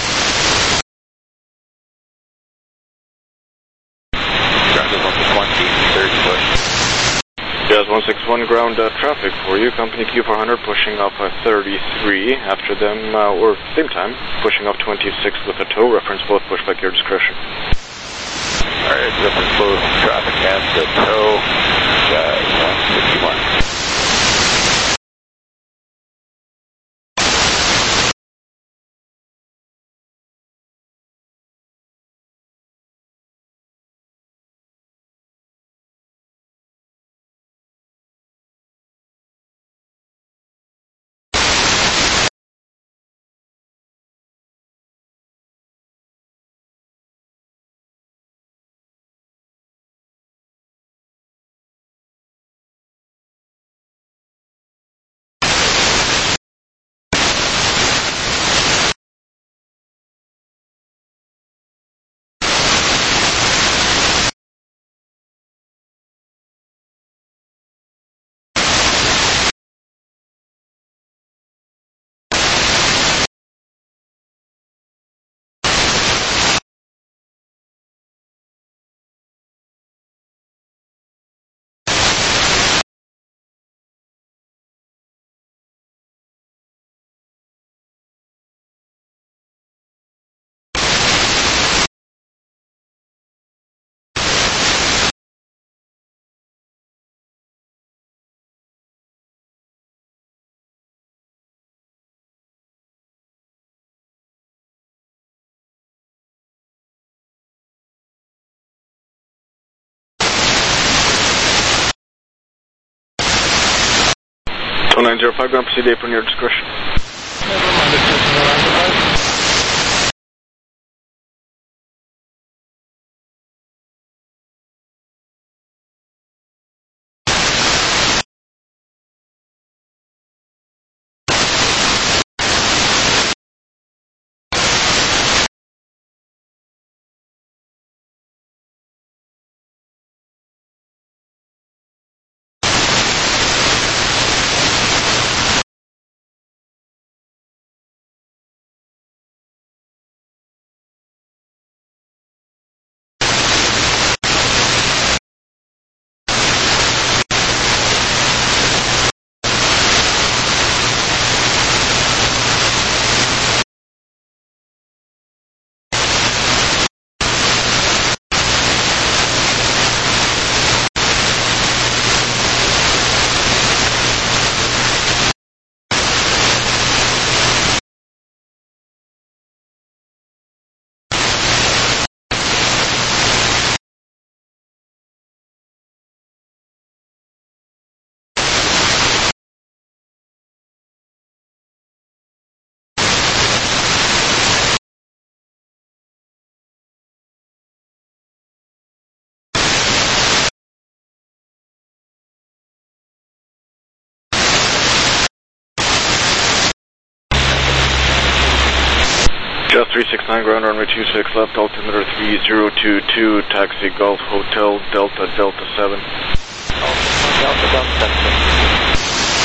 Jazz 161, ground traffic for you, company Q400 pushing up 33, after them, or same time, pushing up 26 with a tow, reference both, push back your discretion. Alright, reference both traffic and the tow, Jazz 161. 2905, ground proceed apron, your discretion. Just 369, ground runway 26 left, altimeter 3022, taxi Golf Hotel, Delta, Delta 7. Delta, Delta 7.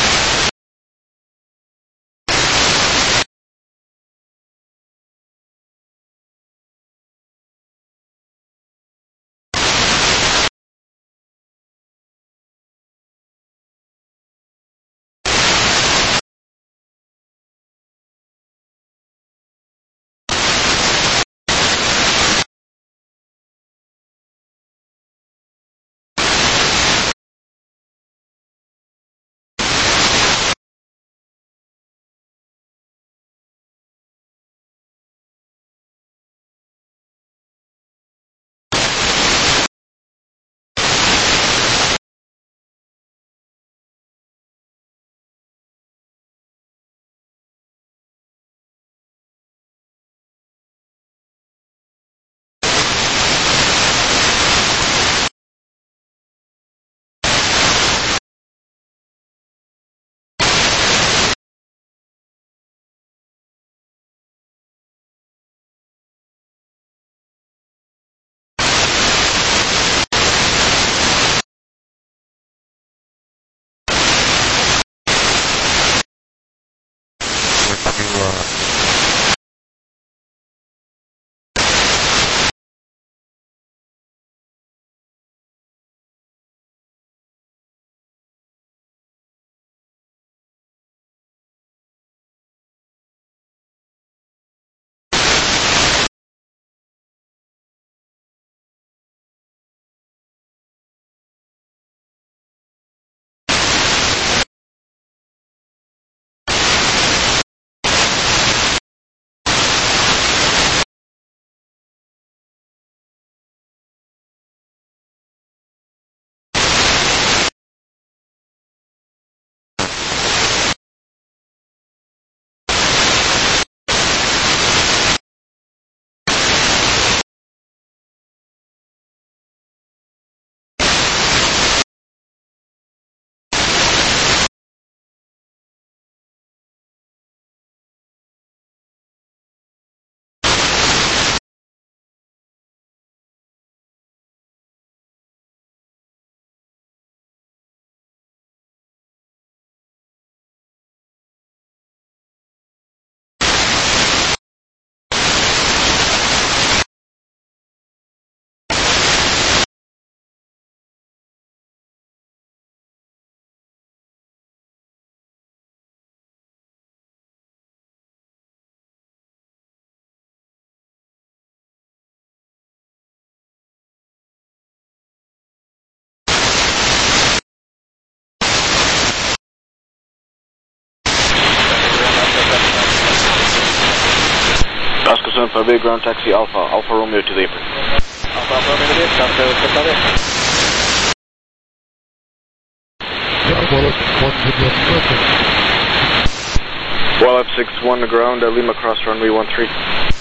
Oscar 75, ground taxi Alpha, Alpha Romeo to the apron. Alpha Romeo to the apron, Well, F61 ground, Lima cross runway 13.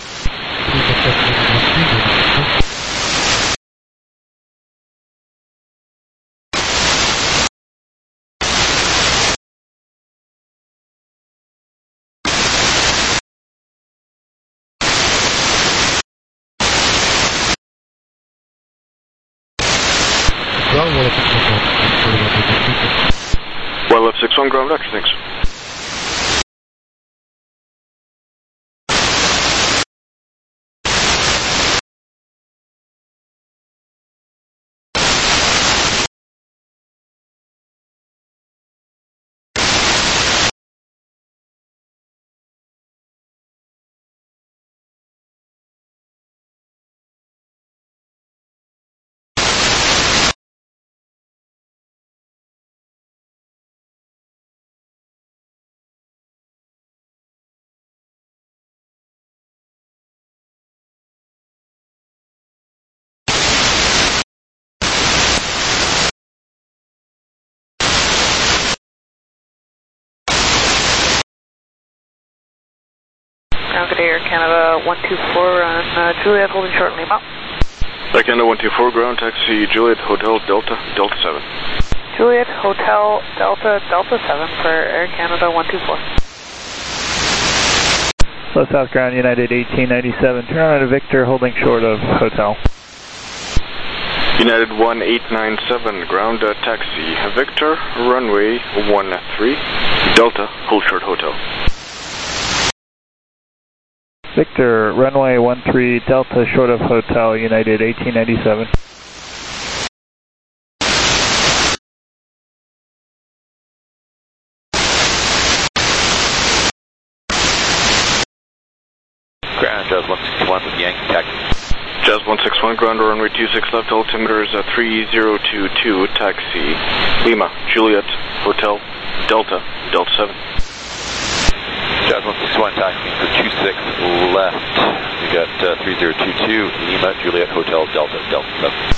Well, F61 ground, Dr. Thanks. Ground good Air Canada 124 on Juliet, holding short Lima. Air Canada 124 ground, taxi Juliet Hotel Delta, Delta 7. Juliet Hotel Delta, Delta 7 for Air Canada 124. Hello, South Ground United 1897, turn on to Victor, holding short of Hotel. United 1897 ground, taxi Victor, runway 13, Delta, hold short Hotel. Victor, runway 13, Delta, short of Hotel, United 1897. Ground, Jazz 161 with Yankee taxi. Jazz 161 ground, runway 26 left, altimeter is 3022, taxi Lima, Juliet, Hotel, Delta, Delta 7. Jazz 161 taxiing for 26 left. We got 3022, Lima, Juliet, Hotel, Delta, Delta 7.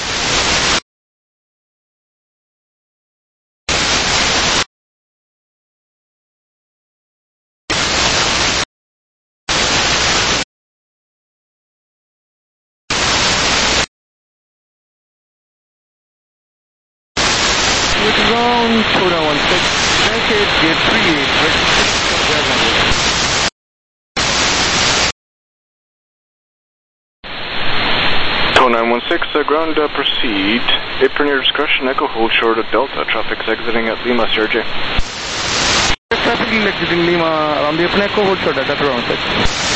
Ground, Toda 16, United Gate 38, Tow 916, ground, proceed. Apron your discretion, Echo, hold short of Delta. Traffic's exiting at Lima, Sergey. traffic exiting Lima, around the Apron Echo, hold short at Delta 16.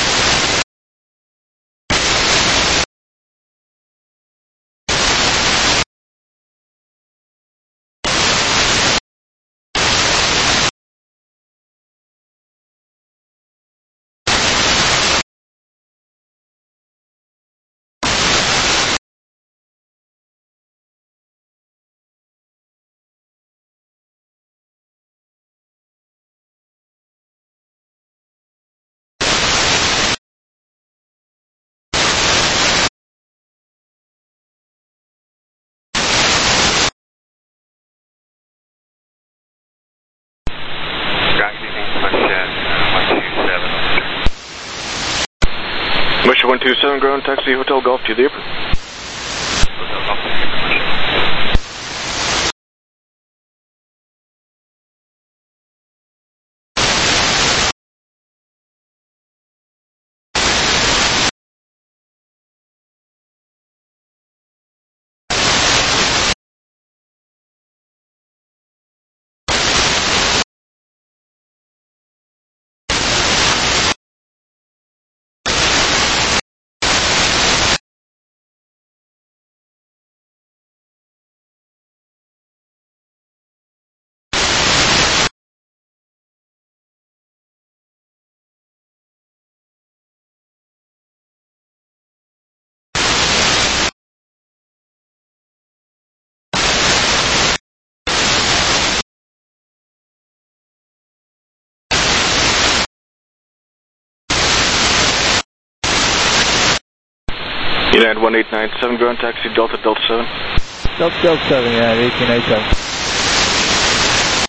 Mission 127 ground, taxi Hotel Golf to the apron. Hotel Golf to the apron. United 1897 ground, taxi Delta, Delta 7. Delta, Delta 7, United 1897.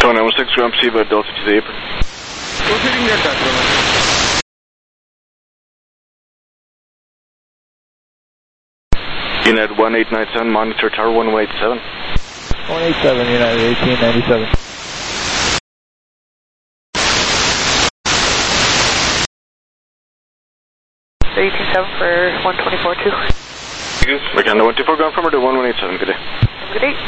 2916 ground seabed Delta to the apron. Proceeding Delta, United 1897, monitor tower 187. 187, United 1897. The 18-7 for 124-2. Again, the 124 ground firmer to 1187, good day. Good day.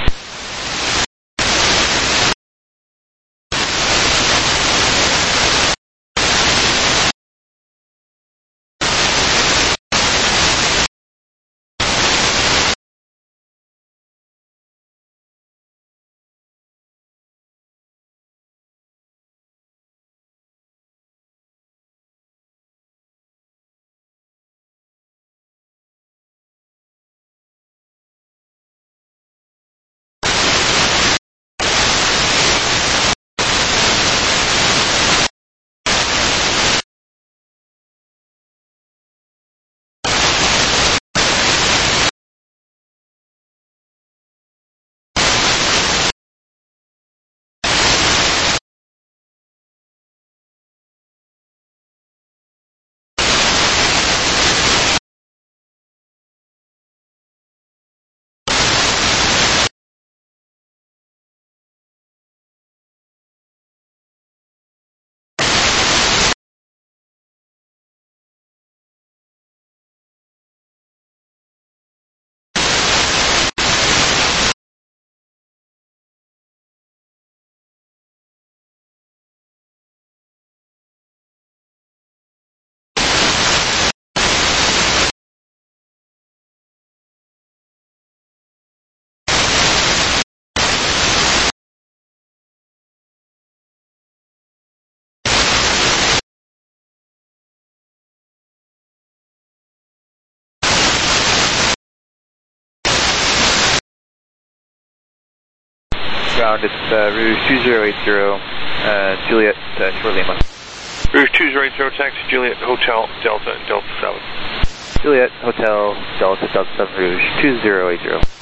Ground, it's Rouge 2080, Juliet, Short Lima. Rouge 2080, taxi Juliet Hotel Delta, Delta 7. Juliet Hotel Delta, Delta 7, Rouge 2080.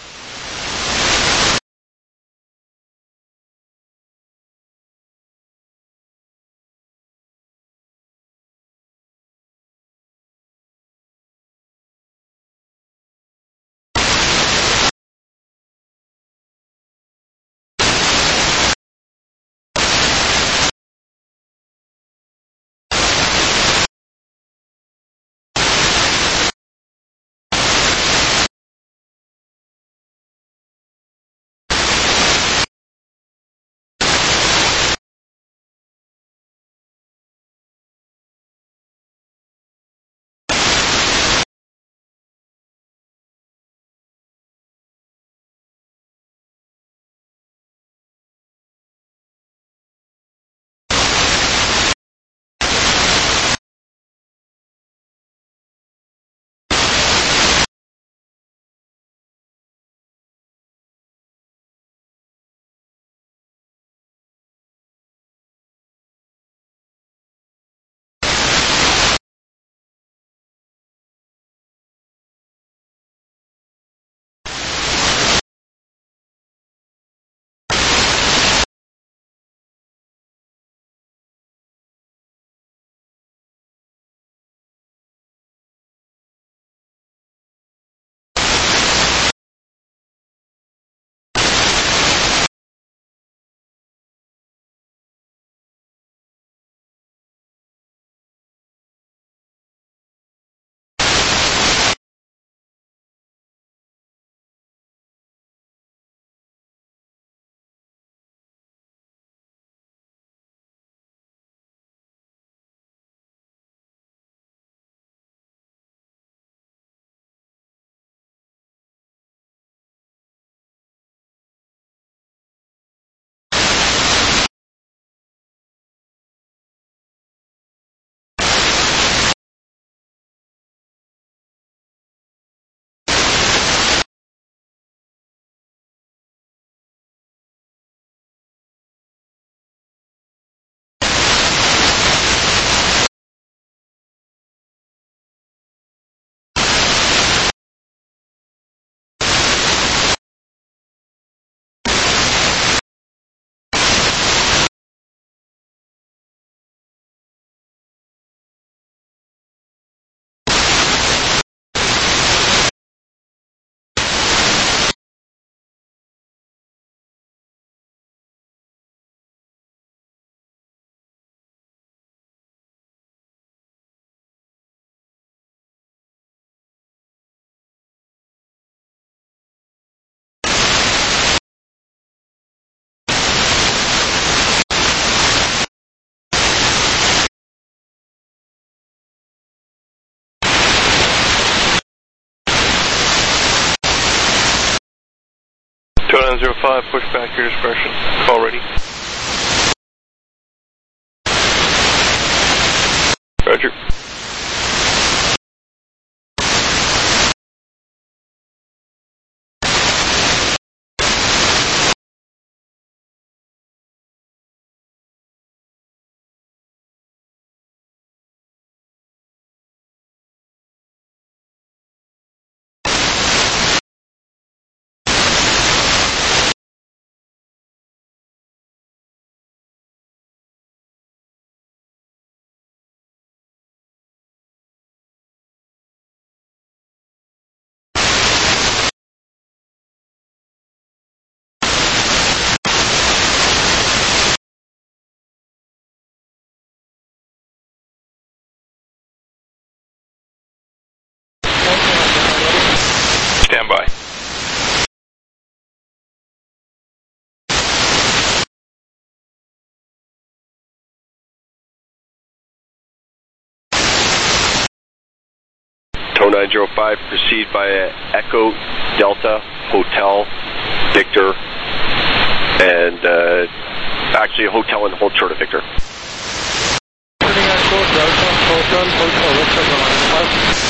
905, push back your discretion. Call ready. Roger. Stand by. Tow 905, proceed by Echo Delta Hotel Victor, and actually a hotel and hold short of Victor. Echo Delta Hotel, hold short of Victor.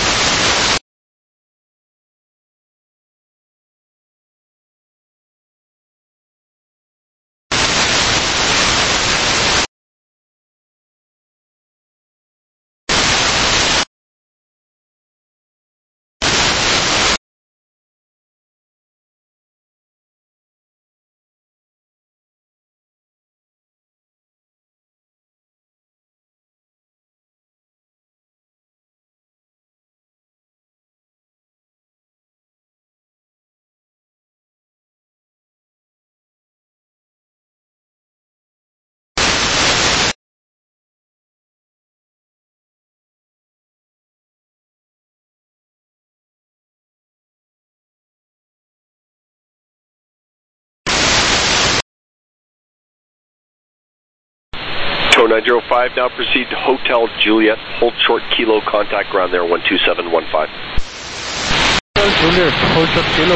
Tow 905, now proceed to Hotel Juliet, hold short Kilo, contact ground there 12715. Hotel Juliet, hold short Kilo,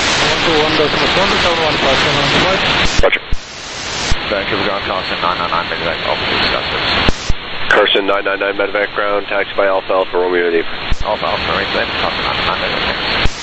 121.115. Roger. Vancouver ground, Carson 999, medevac, Alpha discusses. Carson 999, medevac ground, taxi by Alpha Alpha, Romeo Navy. Alpha Alpha, Marine Glen, Carson 999, medevac.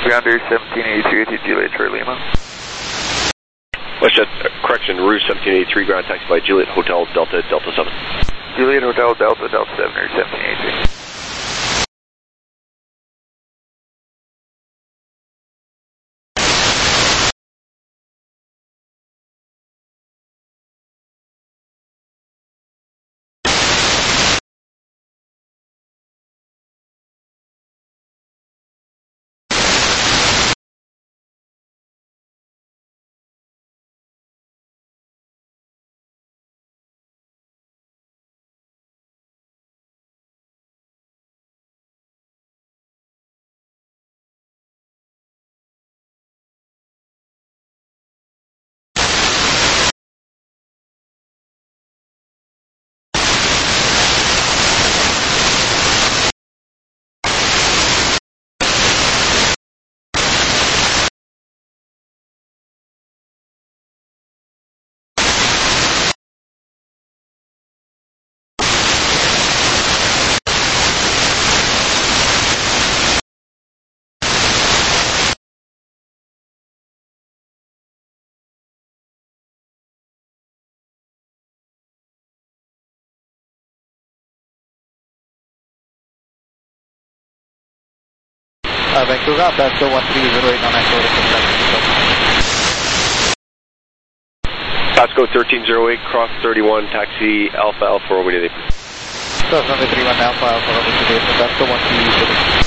Grounder 1783 to Juliet Charlie Lima. WestJet, correction, Rouge 1783, ground taxi by Juliet Hotel Delta, Delta 7. Juliet Hotel Delta, Delta 7, or 1783. Vancouver, Pasco 1308 on echo. Pasco 1308, cross 31, taxi Alpha Alpha Romeo David. Cross runway 31 Alpha Alpha Romeo David, Pasco 1308.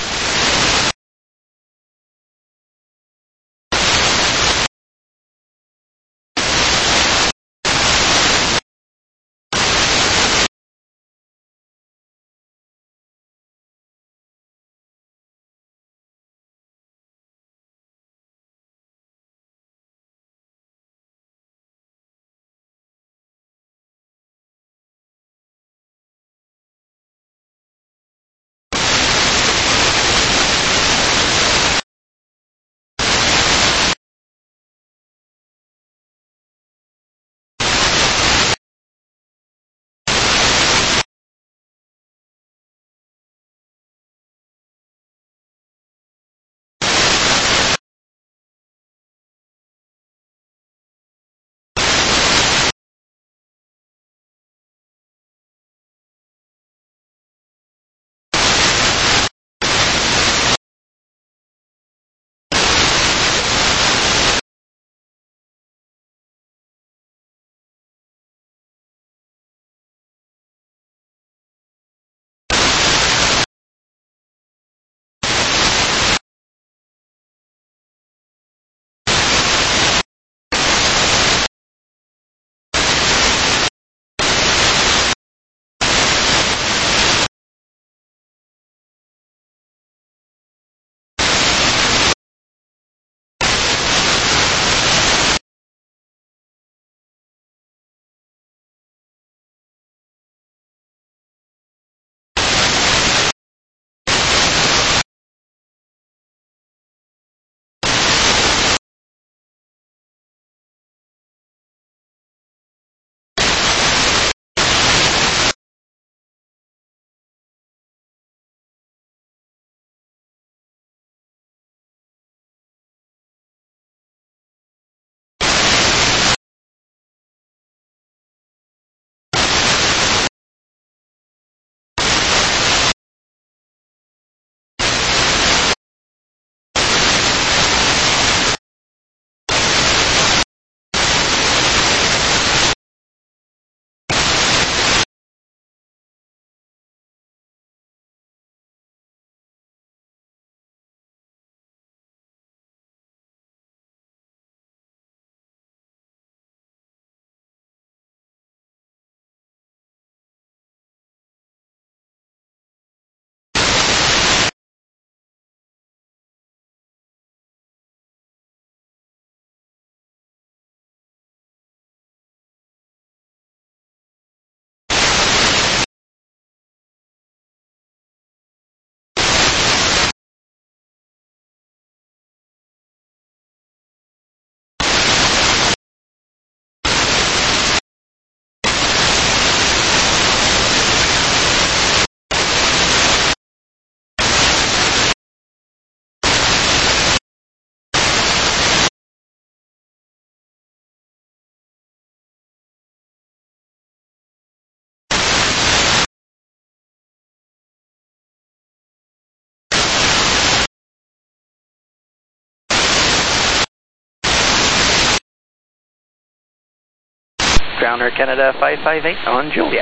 Ground Air Canada 558 on Juliet.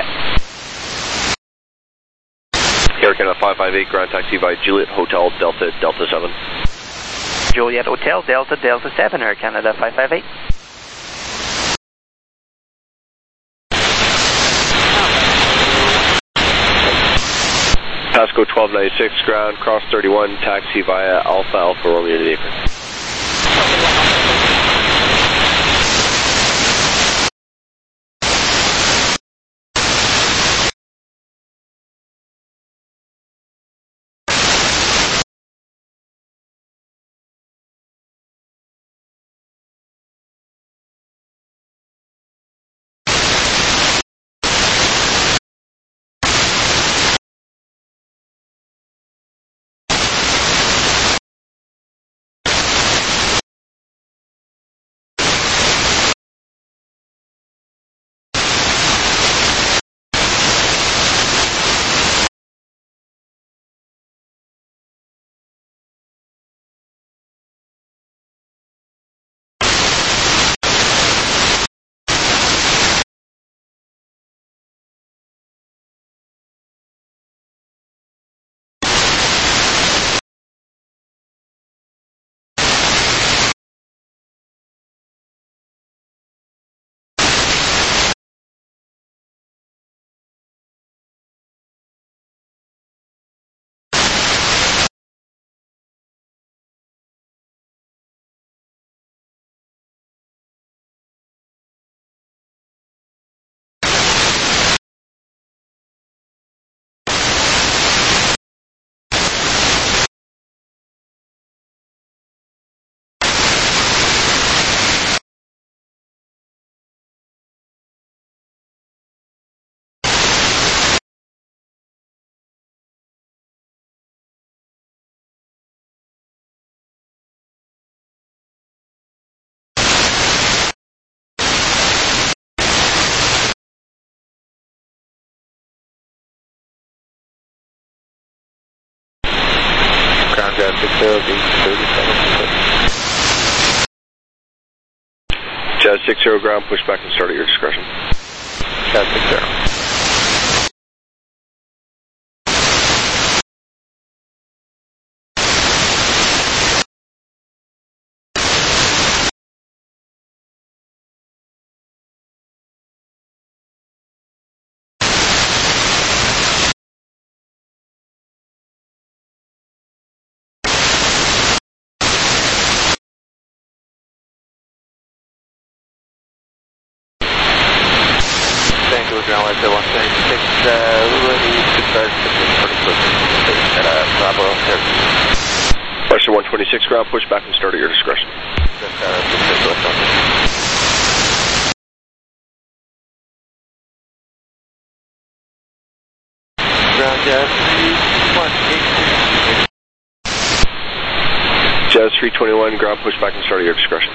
Air Canada 558, ground taxi via Juliet Hotel Delta Delta 7. Juliet Hotel Delta Delta 7, Air Canada 558. Pasco 1296, ground cross 31, taxi via Alpha Alpha Romeo to the apron. Jazz 60, being 37. Jazz 60, ground, push back and start at your discretion. Jazz 60. Ground line 176, ready to start pretty quickly at Bravo Air. Western 126, ground, push back and start at your discretion. Ground Jazz 321. Jazz 321, ground, push back and start at your discretion.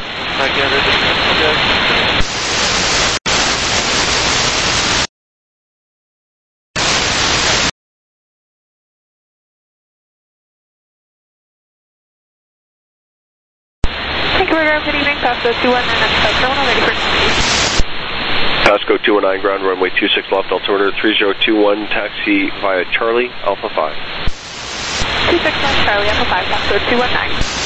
Good evening, Pasco 219 at Terminal, ready for taxi. Pasco 219, ground runway 26 left, altimeter 3021, taxi via Charlie, Alpha 5. 261 Charlie, Alpha 5, Pasco 219.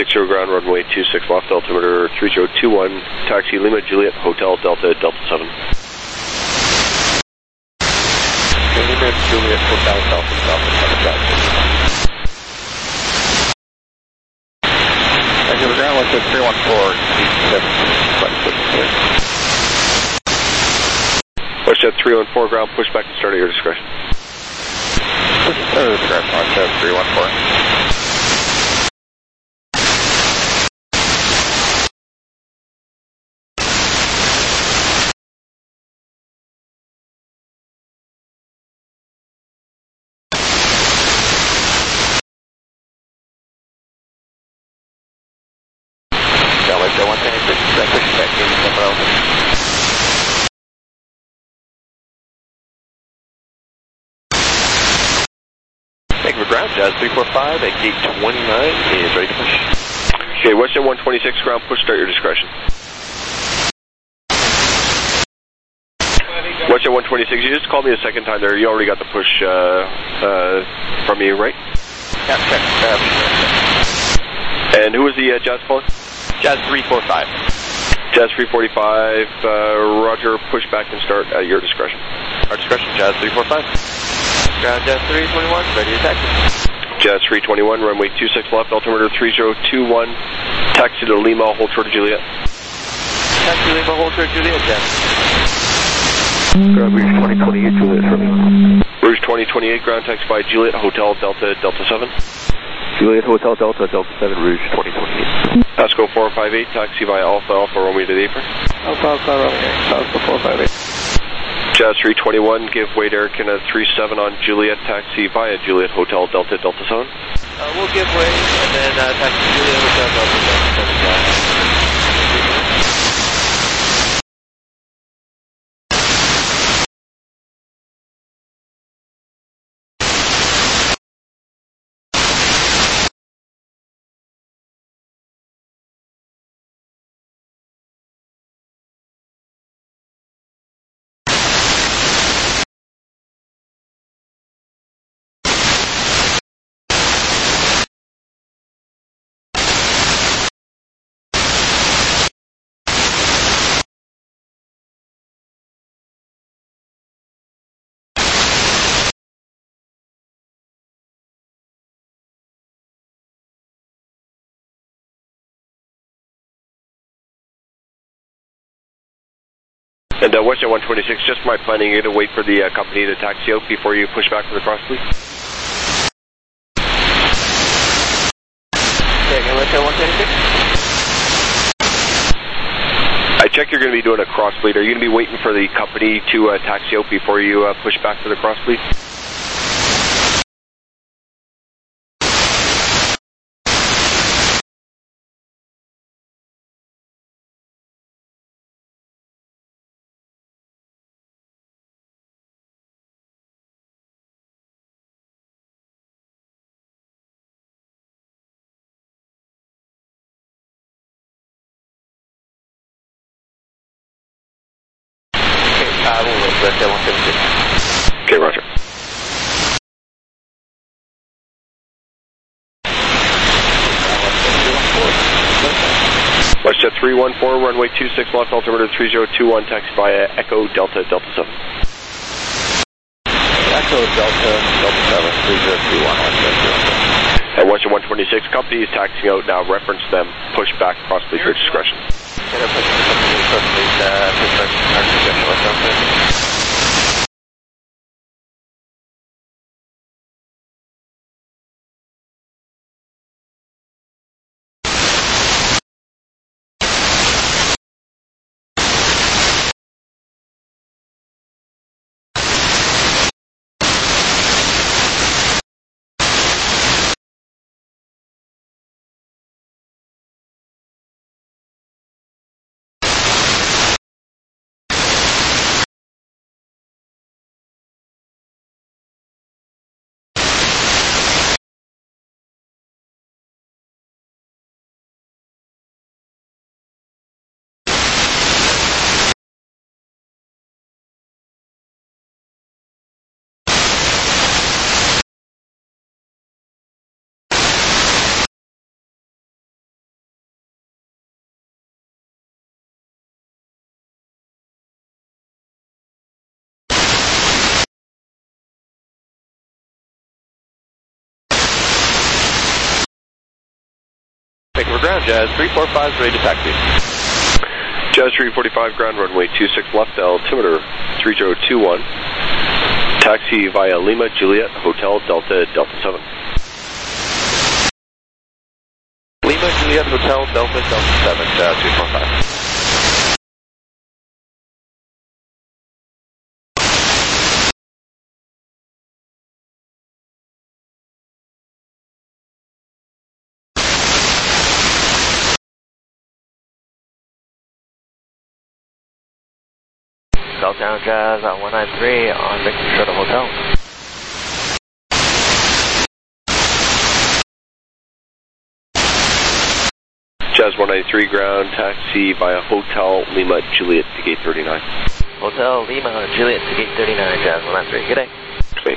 60 ground, runway 26 left, altimeter 3021, taxi Lima Juliet Hotel Delta Delta 7. Lima Juliet Hotel Delta Delta 7. Thank you, the ground, let's hit 314, 7. WestJet 314 ground, push back and start at your discretion. Ground, WestJet 314. Thank you for ground, Jazz 345 at gate 29 is ready to push. Okay, WestJet 126 ground, push start your discretion. WestJet 126, you just called me a second time there. You already got the push from you, right? Yeah, check. And who was the Jazz calling? Jazz 345. Jazz 345, roger, push back and start at your discretion. Our discretion, Jazz 345. Ground Jazz 321, ready to taxi. Jazz 321, runway 26 left, altimeter 3021, taxi to Lima, hold short of Juliet. Taxi Lima, hold short Juliet, Jazz. Ground Rouge 2028, Juliet for Lima. Rouge 2028, ground taxi by Juliet, Hotel Delta Delta 7. Juliet Hotel Delta Delta 7, Rouge 2028. Pasco 458, taxi via Alpha Alpha Romeo to the apron. Alpha Romeo, Pasco 458. Jazz 321, give way to Air Canada 37 on Juliet, taxi via Juliet Hotel Delta Delta 7. We'll give way and then taxi Juliet Hotel Delta Delta 7, Jazz. And WestJet 126, just my planning you to wait for the company to taxi out before you push back for the cross, please. Okay, WestJet 126. I check you're going to be doing a cross bleed. Are you going to be waiting for the company to taxi out before you push back for the cross bleed? We'll wait for WestJet 126. Okay, roger. WestJet 314, runway 26 left, altimeter 3021, taxi via Echo Delta Delta 7. Echo Delta Delta 7, 3021, WestJet 314. At WestJet 126, company is taxiing out now. Reference them. Push back, cross bleed your discretion. Okay, push our discretion, WestJet. ground, Jazz 345 is ready to taxi. Jazz 345 ground, runway 26 left, altimeter 3021. Taxi via Lima, Juliet, Hotel, Delta, Delta 7. Lima, Juliet, Hotel, Delta, Delta 7, Jazz 345. Southbound Jazz at 193 on Victor Shuttle Hotel. Jazz 193 ground, taxi via Hotel Lima, Juliet to gate 39. Hotel Lima, Juliet to gate 39, Jazz 193. Good day. Okay.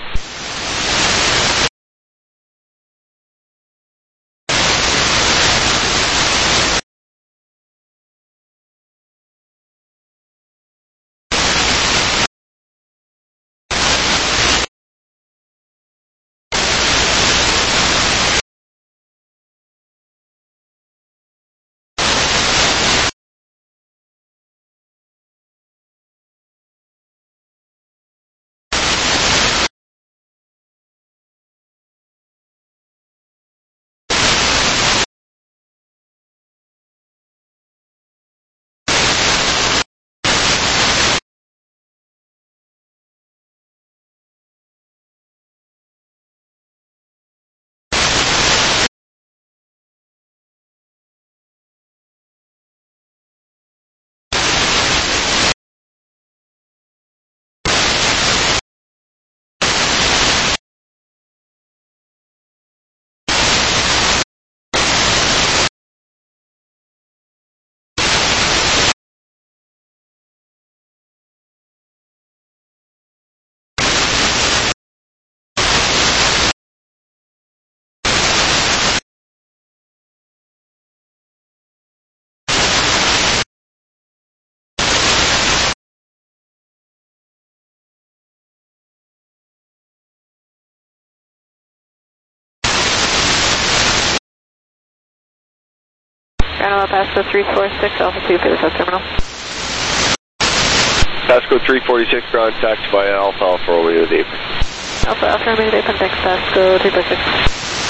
Ground Pasco 346, Alpha 2 for the South Terminal. Pasco 346 ground, taxi via Alpha Alpha Romeo to the apron. Alpha Alpha Romeo to the apron, thanks Pasco 346.